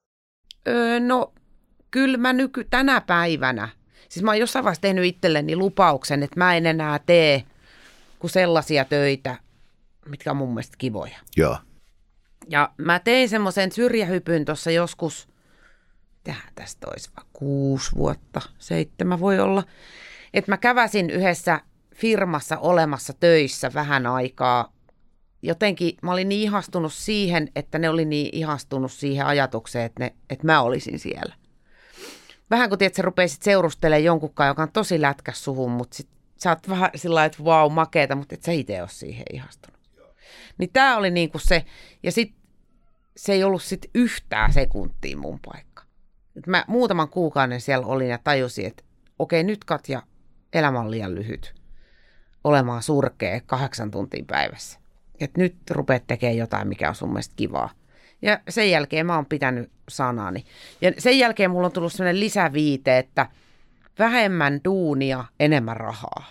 Öö, no, kyllä mä nyky tänä päivänä, siis mä oon jossain vaiheessa tehnyt itselleni lupauksen, että mä en enää tee kuin sellaisia töitä, mitkä on mun mielestä kivoja. Joo. Ja mä tein semmoisen syrjähypyn tuossa joskus, tähän tästä olisi vaan kuusi vuotta, seitsemän voi olla, että mä käväsin yhdessä firmassa olemassa töissä vähän aikaa. Jotenkin mä olin niin ihastunut siihen, että ne oli niin ihastunut siihen ajatukseen, että, ne, että mä olisin siellä. Vähän kun tiedät, sä rupeisit seurustelemaan jonkunkaan, joka on tosi lätkäs suhun, mutta sit sä oot vähän sillä lailla, että vau, makeeta, mutta et sä itse ole siihen ihastunut. Niin tää oli niinku se, ja sit se ei ollut sit yhtään sekuntia mun paikka. Et mä muutaman kuukauden siellä olin ja tajusin, että okei, nyt Katja, elämä on liian lyhyt olemaan surkea kahdeksan tuntia päivässä. Että nyt rupeat tekemään jotain, mikä on sun mielestä kivaa. Ja sen jälkeen mä oon pitänyt sanani. Ja sen jälkeen mulla on tullut sellainen lisäviite, että vähemmän duunia, enemmän rahaa.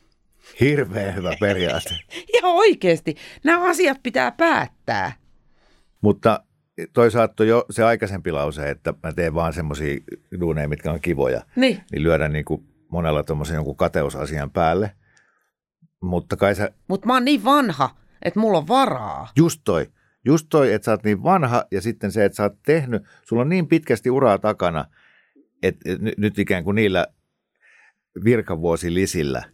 Hirveän hyvä periaate. Ja oikeasti. Nämä asiat pitää päättää. Mutta toisaalta jo se aikaisempi lause, että mä teen vaan semmoisia duuneja, mitkä on kivoja. Niin. Niin lyödään niin kuin monella tuommoisen jonkun kateusasian päälle. Mutta kai sä... Mutta mä oon niin vanha, että mulla on varaa. Just toi. Just toi, että sä oot niin vanha ja sitten se, että sä oot tehnyt, sulla on niin pitkästi uraa takana, että nyt ikään kuin niillä virkavuosilisillä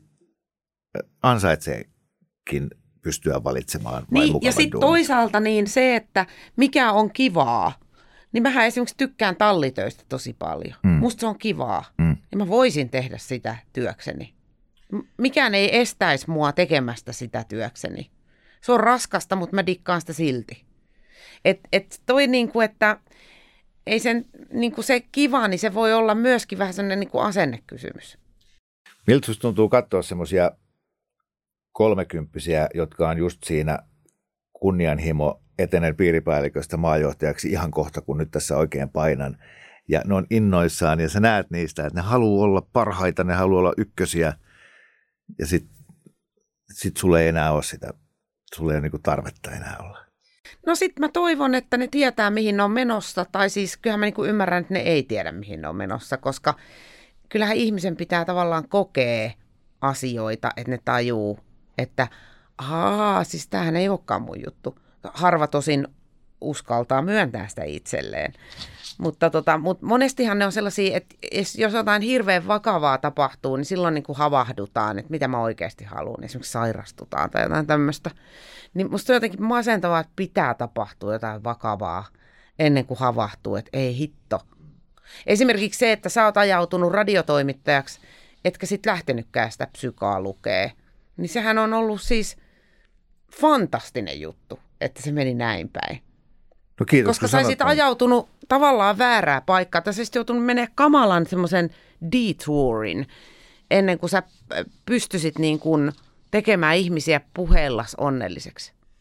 ansaitseekin pystyä valitsemaan vain niin, mukavan ja sitten toisaalta niin se, että mikä on kivaa, niin mähän esimerkiksi tykkään tallitöistä tosi paljon. Mm. Musta se on kivaa mm. ja mä voisin tehdä sitä työkseni. Mikään ei estäisi mua tekemästä sitä työkseni. Se on raskasta, mutta mä dikkaan sitä silti. Että et toi niinku, että ei sen, niinku se kiva, niin se voi olla myöskin vähän sellainen niinku asennekysymys. Miltä susta tuntuu katsoa semmoisia kolmekymppisiä, jotka on just siinä kunnianhimo etenen piiripäälliköstä maajohtajaksi ihan kohta, kun nyt tässä oikein painan. Ja ne on innoissaan ja sä näet niistä, että ne haluaa olla parhaita, ne haluaa olla ykkösiä. Ja sit, sit sulle ei enää ole sitä, sulle ei ole niinku tarvetta enää olla. No sit mä toivon, että ne tietää, mihin ne on menossa. Tai siis kyllähän mä niinku ymmärrän, että ne ei tiedä, mihin ne on menossa, koska kyllähän ihmisen pitää tavallaan kokea asioita, että ne tajuu, että ahaa, siis tämähän ei olekaan mun juttu. Harva tosin uskaltaa myöntää sitä itselleen. Mutta tota, mut monestihan ne on sellaisia, että jos jotain hirveän vakavaa tapahtuu, niin silloin niin kuin havahdutaan, että mitä mä oikeasti haluan. Esimerkiksi sairastutaan tai jotain tämmöistä. Niin musta on jotenkin masentavaa, että pitää tapahtua jotain vakavaa ennen kuin havahtuu, että ei hitto. Esimerkiksi se, että sä oot ajautunut radiotoimittajaksi, etkä sit lähtenytkään sitä psykaa lukee, niin sehän on ollut siis fantastinen juttu, että se meni näin päin. No kiitos, koska sä olisit ajautunut tavallaan väärää paikkaa, tai sä olisit joutunut menemään kamalan semmoisen detourin, ennen kuin sä pystyisit niin kuin tekemään ihmisiä puheellas onnelliseksi.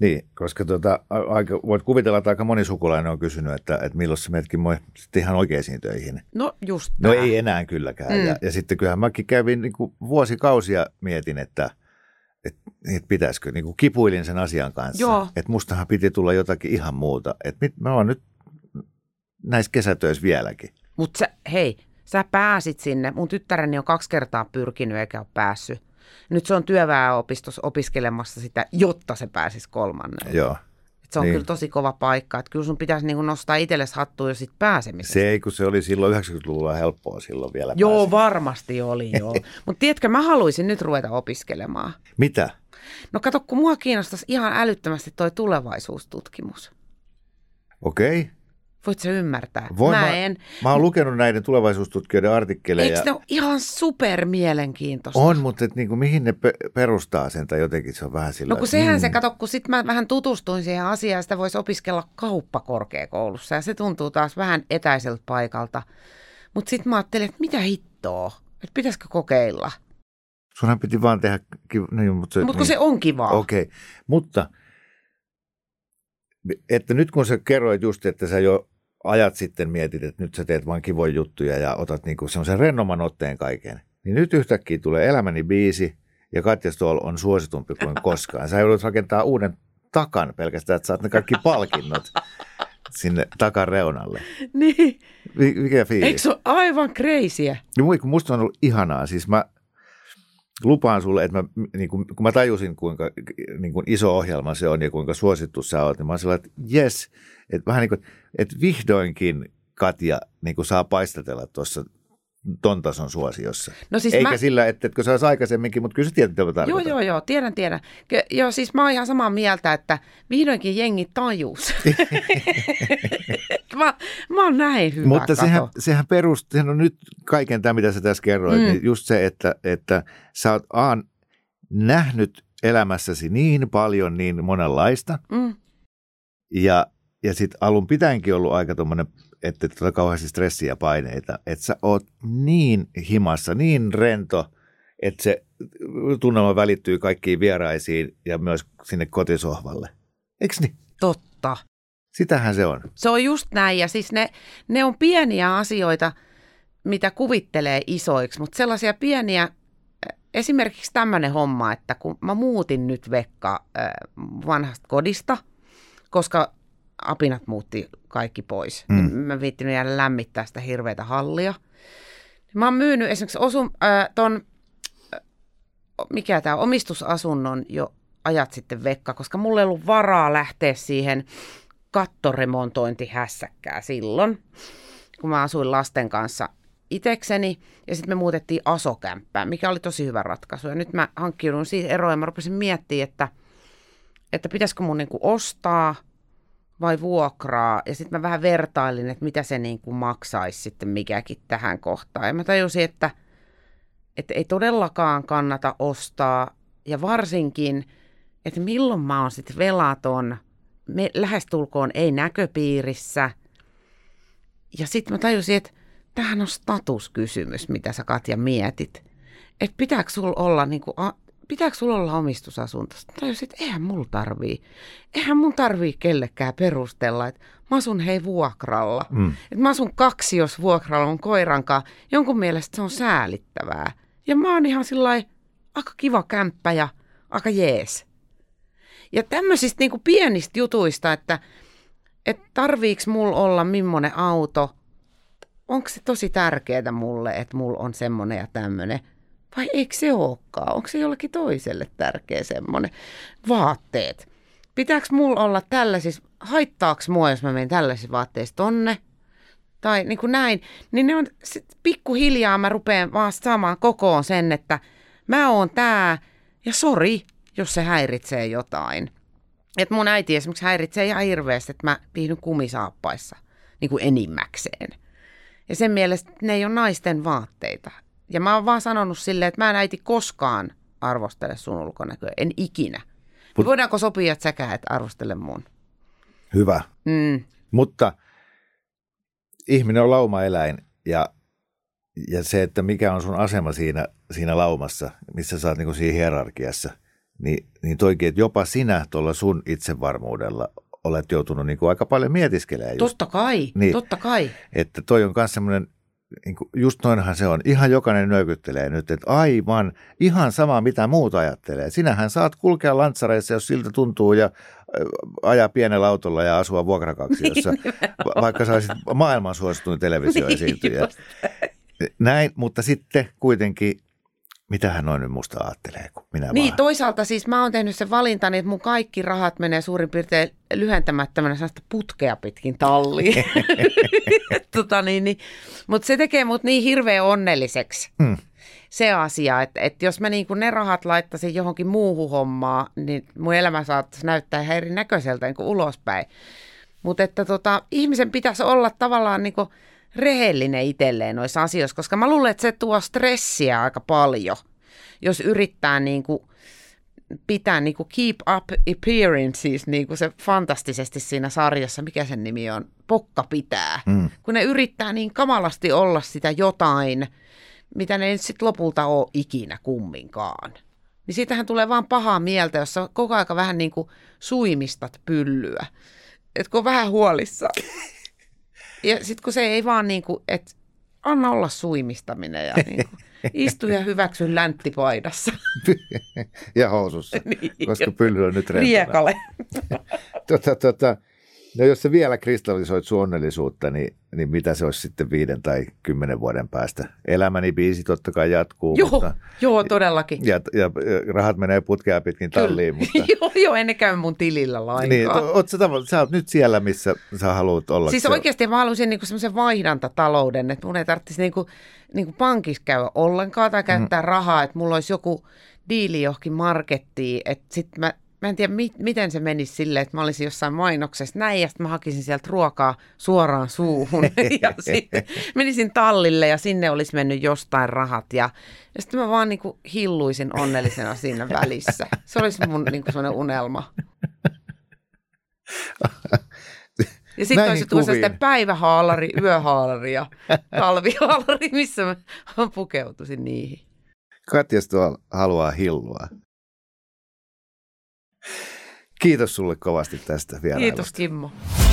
Niin, koska tuota, aika, voit kuvitella, että aika moni sukulainen on kysynyt, että, että milloin sä menetkin moi sitten ihan oikeisiin töihin. No just No tää. ei enää kylläkään. Mm. Ja, ja sitten kyllähän mäkin kävin niin kuin vuosikausia mietin, että, että, että pitäisikö, niin kuin kipuilin sen asian kanssa. Joo. Että mustahan piti tulla jotakin ihan muuta. Että mit, mä oon nyt näissä kesätöissä vieläkin. Mutta sä, hei, sä pääsit sinne. Mun tyttäreni on kaksi kertaa pyrkinyt eikä ole päässyt. Nyt se on työväenopistossa opiskelemassa sitä, jotta se pääsisi kolmannen. Joo. Se on niin. kyllä tosi kova paikka. Että kyllä sun pitäisi niinku nostaa itsellesi hattua jo siitä pääsemisestä. Se ei, kun se oli silloin yhdeksänkymmentäluvulla helppoa silloin vielä Joo, pääsin. varmasti oli joo. Mutta tiedätkö, mä haluaisin nyt ruveta opiskelemaan. Mitä? No kato, kun mua kiinnostaisi ihan älyttömästi toi tulevaisuustutkimus. Okei. Okay. Voit sä ymmärtää? Voin, mä, mä, en. mä oon lukenut näiden tulevaisuustutkijoiden artikkeleja. Eikö ne ole ihan super mielenkiintoista? On, mutta et niinku, mihin ne pe- perustaa sen tai jotenkin se on vähän sillä. No kun sehän mm. se, kato, kun sit mä vähän tutustuin siihen asiaan, sitä voisi opiskella kauppakorkeakoulussa ja se tuntuu taas vähän etäiseltä paikalta. Mutta sitten mä ajattelin, että mitä hittoa, että pitäisikö kokeilla. Sunhan piti vaan tehdä, niin, mutta se, Mutta kun niin. se on kivaa. Okei, okay. Mutta että nyt kun sä kerroit just, että sä jo ajat sitten mietit, että nyt sä teet vaan kivoja juttuja ja otat niinku semmoisen rennoman otteen kaiken, niin nyt yhtäkkiä tulee Elämäni biisi ja Katja Ståhl on suositumpi kuin koskaan. Sä joudut rakentaa uuden takan pelkästään, että saat ne kaikki palkinnot sinne takan reunalle. Niin. Mikä fiilis? Eikö se ole aivan crazyä? No, musta on ollut ihanaa. Siis mä lupaan sulle, että mä, niin kun, kun mä tajusin, kuinka niin kun iso ohjelma se on ja kuinka suosittu sä oot, niin mä oon sellainen, että jes, että vähän niin kuin, että vihdoinkin Katja niin kuin saa paistatella tuossa ton tason suosiossa. No siis Eikä mä... sillä, että etkö sä olisi aikaisemminkin, mutta kyllä sä tiedät, mitä mä tarkoitan. Joo, joo, joo, tiedän, tiedän. Ky- joo, siis mä oon ihan samaa mieltä, että vihdoinkin jengi tajus. mä, mä oon näin hyvä, Mutta kato. sehän, sehän perustuu, sehän on nyt kaiken tämä, mitä sä tässä kerroit, mm. niin just se, että, että sä oot aan nähnyt elämässäsi niin paljon niin monenlaista, Mm. ja, ja sitten alun pitäenkin ollut aika tuommoinen, että tuota kauheasti stressiä ja paineita, että sä oot niin himassa, niin rento, että se tunnelma välittyy kaikkiin vieraisiin ja myös sinne kotisohvalle. Eiks niin? Totta. Sitähän se on. Se on just näin, ja siis ne, ne on pieniä asioita, mitä kuvittelee isoiksi, mutta sellaisia pieniä, esimerkiksi tämmöinen homma, että kun mä muutin nyt Vekka äh, vanhasta kodista, koska apinat muutti kaikki pois. Mm. Mä viittinyt jäädä lämmittää sitä hirveätä hallia. Mä oon myynyt esimerkiksi osun, äh, ton, äh, mikä tää on, omistusasunnon jo ajat sitten Vekka, koska mulla ei ollut varaa lähteä siihen kattoremontointihässäkkää silloin, kun mä asuin lasten kanssa itekseni, ja sitten me muutettiin asokämppään, mikä oli tosi hyvä ratkaisu. Ja nyt mä hankkiudun siitä eroon, ja mä rupesin miettimään, että, että pitäisikö mun niinku ostaa vai vuokraa, ja sitten mä vähän vertailin, että mitä se niinku maksaisi sitten mikäkin tähän kohtaan. Ja mä tajusin, että, että ei todellakaan kannata ostaa, ja varsinkin, että milloin mä oon sitten velaton, me lähestulkoon ei näköpiirissä. Ja sitten mä tajusin, että tämähän on statuskysymys, mitä sä Katja mietit. Että pitääkö sulla olla, niinku, pitääkö sulla olla omistusasunto? Mä tajusin, että eihän mulla tarvii. Eihän mun tarvii kellekään perustella, että mä asun hei vuokralla. Mm. Että mä asun kaksi, jos vuokralla on koirankaan. Jonkun mielestä se on säälittävää. Ja mä oon ihan sillai aika kiva kämppä ja aika jees. Ja tämmöisistä niinku pienistä jutuista, että, että tarviiko mulla olla millainen auto, onko se tosi tärkeää mulle, että mulla on semmoinen ja tämmöinen, vai eikö se olekaan? Onko se jollekin toiselle tärkeä semmoinen? Vaatteet. Pitääkö mulla olla tällaisissa, haittaako mua, jos mä menen tällaisissa vaatteissa tonne? Tai niin kuin näin. Niin ne on, sit pikkuhiljaa mä rupean vaan saamaan kokoon sen, että mä oon tää, ja sori, jos se häiritsee jotain. Että mun äiti esimerkiksi häiritsee ihan hirveästi, että mä viihdyn kumisaappaissa niin kuin enimmäkseen. Ja sen mielestä ne ei ole naisten vaatteita. Ja mä oon vaan sanonut silleen, että mä en äiti koskaan arvostele sun ulkonäköä. En ikinä. Put- voidaanko sopia, että säkään et arvostele mun? Hyvä. Mm. Mutta ihminen on laumaeläin ja, ja se, että mikä on sun asema siinä, siinä laumassa, missä sä oot niin kuin siinä hierarkiassa, Niin, niin toikin, että jopa sinä tuolla sun itsevarmuudella olet joutunut niin kuin aika paljon mietiskelemään. Just. Totta kai, niin, totta kai. Että toi on myös semmoinen, niin kuin just noinhan se on. Ihan jokainen nöykyttelee nyt, että aivan ihan sama mitä muut ajattelee. Sinähän saat kulkea lantsareissa, jos siltä tuntuu ja ajaa pienellä autolla ja asua vuokrakaksiossa, niin, vaikka saisit maailman suosituin televisioesiintyjä. Näin, mutta sitten kuitenkin, mitähän noin nyt musta ajattelee, kun minä Niin, vaan. Toisaalta siis mä oon tehnyt sen valintani, että mun kaikki rahat menee suurin piirtein lyhentämättömänä sellaista putkea pitkin talliin. tota niin, niin. Mutta se tekee mut niin hirveän onnelliseksi. Hmm. Se asia, että, että jos mä niin kuin ne rahat laittaisin johonkin muuhun hommaan, niin mun elämä saattaisi näyttää ihan erinäköiseltä niin kuin ulospäin. Mutta että tota, ihmisen pitäisi olla tavallaan niin kuin rehellinen itselleen noissa asioissa, koska mä luulen, että se tuo stressiä aika paljon, jos yrittää niin kuin pitää niin kuin keep up appearances, niin kuin se fantastisesti siinä sarjassa, mikä sen nimi on, Pokka pitää. Mm. Kun ne yrittää niin kamalasti olla sitä jotain, mitä ne ei sitten lopulta ole ikinä kumminkaan. Niin siitähän tulee vaan pahaa mieltä, jos sä koko aika vähän niin kuin suimistat pyllyä. Että kun on vähän huolissaan. Ja sitten kun se ei vaan niin kuin, että anna olla suimistaminen ja niin kuin, istu ja hyväksy länttipaidassa. Ja housussa, niin, koska pylly on nyt rentona. Riekale. tota, tota, no jos sä vielä kristallisoit sun onnellisuutta, niin, niin mitä se olisi sitten viiden tai kymmenen vuoden päästä? Elämäni biisi totta kai jatkuu. Joo, mutta, joo todellakin. Ja, ja rahat menee putkea pitkin talliin. Mutta, joo, joo, en ne käy mun tilillä lainkaan. Niin, oot sä, sä oot nyt siellä, missä sä haluat olla. Siis oikeasti mä haluaisin niinku semmoisen vaihdantatalouden, että mun ei tarvitsisi niinku, niinku pankissa käydä ollenkaan tai käyttää mm. rahaa, että mulla olisi joku diili johonkin markettiin, että sit mä Mä en tiedä, mi- miten se menisi silleen, että mä olisin jossain mainoksessa näin, ja sitten mä hakisin sieltä ruokaa suoraan suuhun. Ja sitten menisin tallille, ja sinne olisi mennyt jostain rahat. Ja, ja sitten mä vaan niin kuin hilluisin onnellisena siinä välissä. Se olisi mun niin kuin sellainen unelma. Ja sitten olisi tuossa sitten päivähaalari, yöhaalari ja talvihaalari, missä mä pukeutuisin niihin. Katjas tuolla haluaa hillua. Kiitos sulle kovasti tästä vierailusta. Kiitos Kimmo.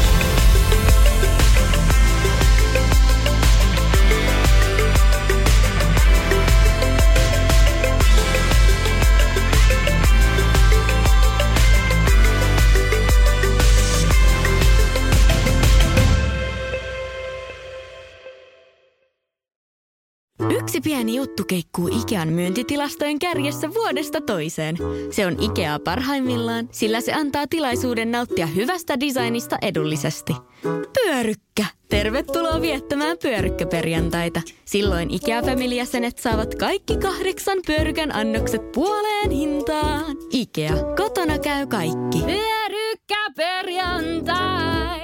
Yksi pieni juttu keikkuu Ikean myyntitilastojen kärjessä vuodesta toiseen. Se on Ikea parhaimmillaan, sillä se antaa tilaisuuden nauttia hyvästä designista edullisesti. Pyörykkä! Tervetuloa viettämään pyörykkäperjantaita. Silloin Ikea-familijäsenet saavat kaikki kahdeksan pyörykän annokset puoleen hintaan. Ikea, kotona käy kaikki. Pyörykkäperjantai!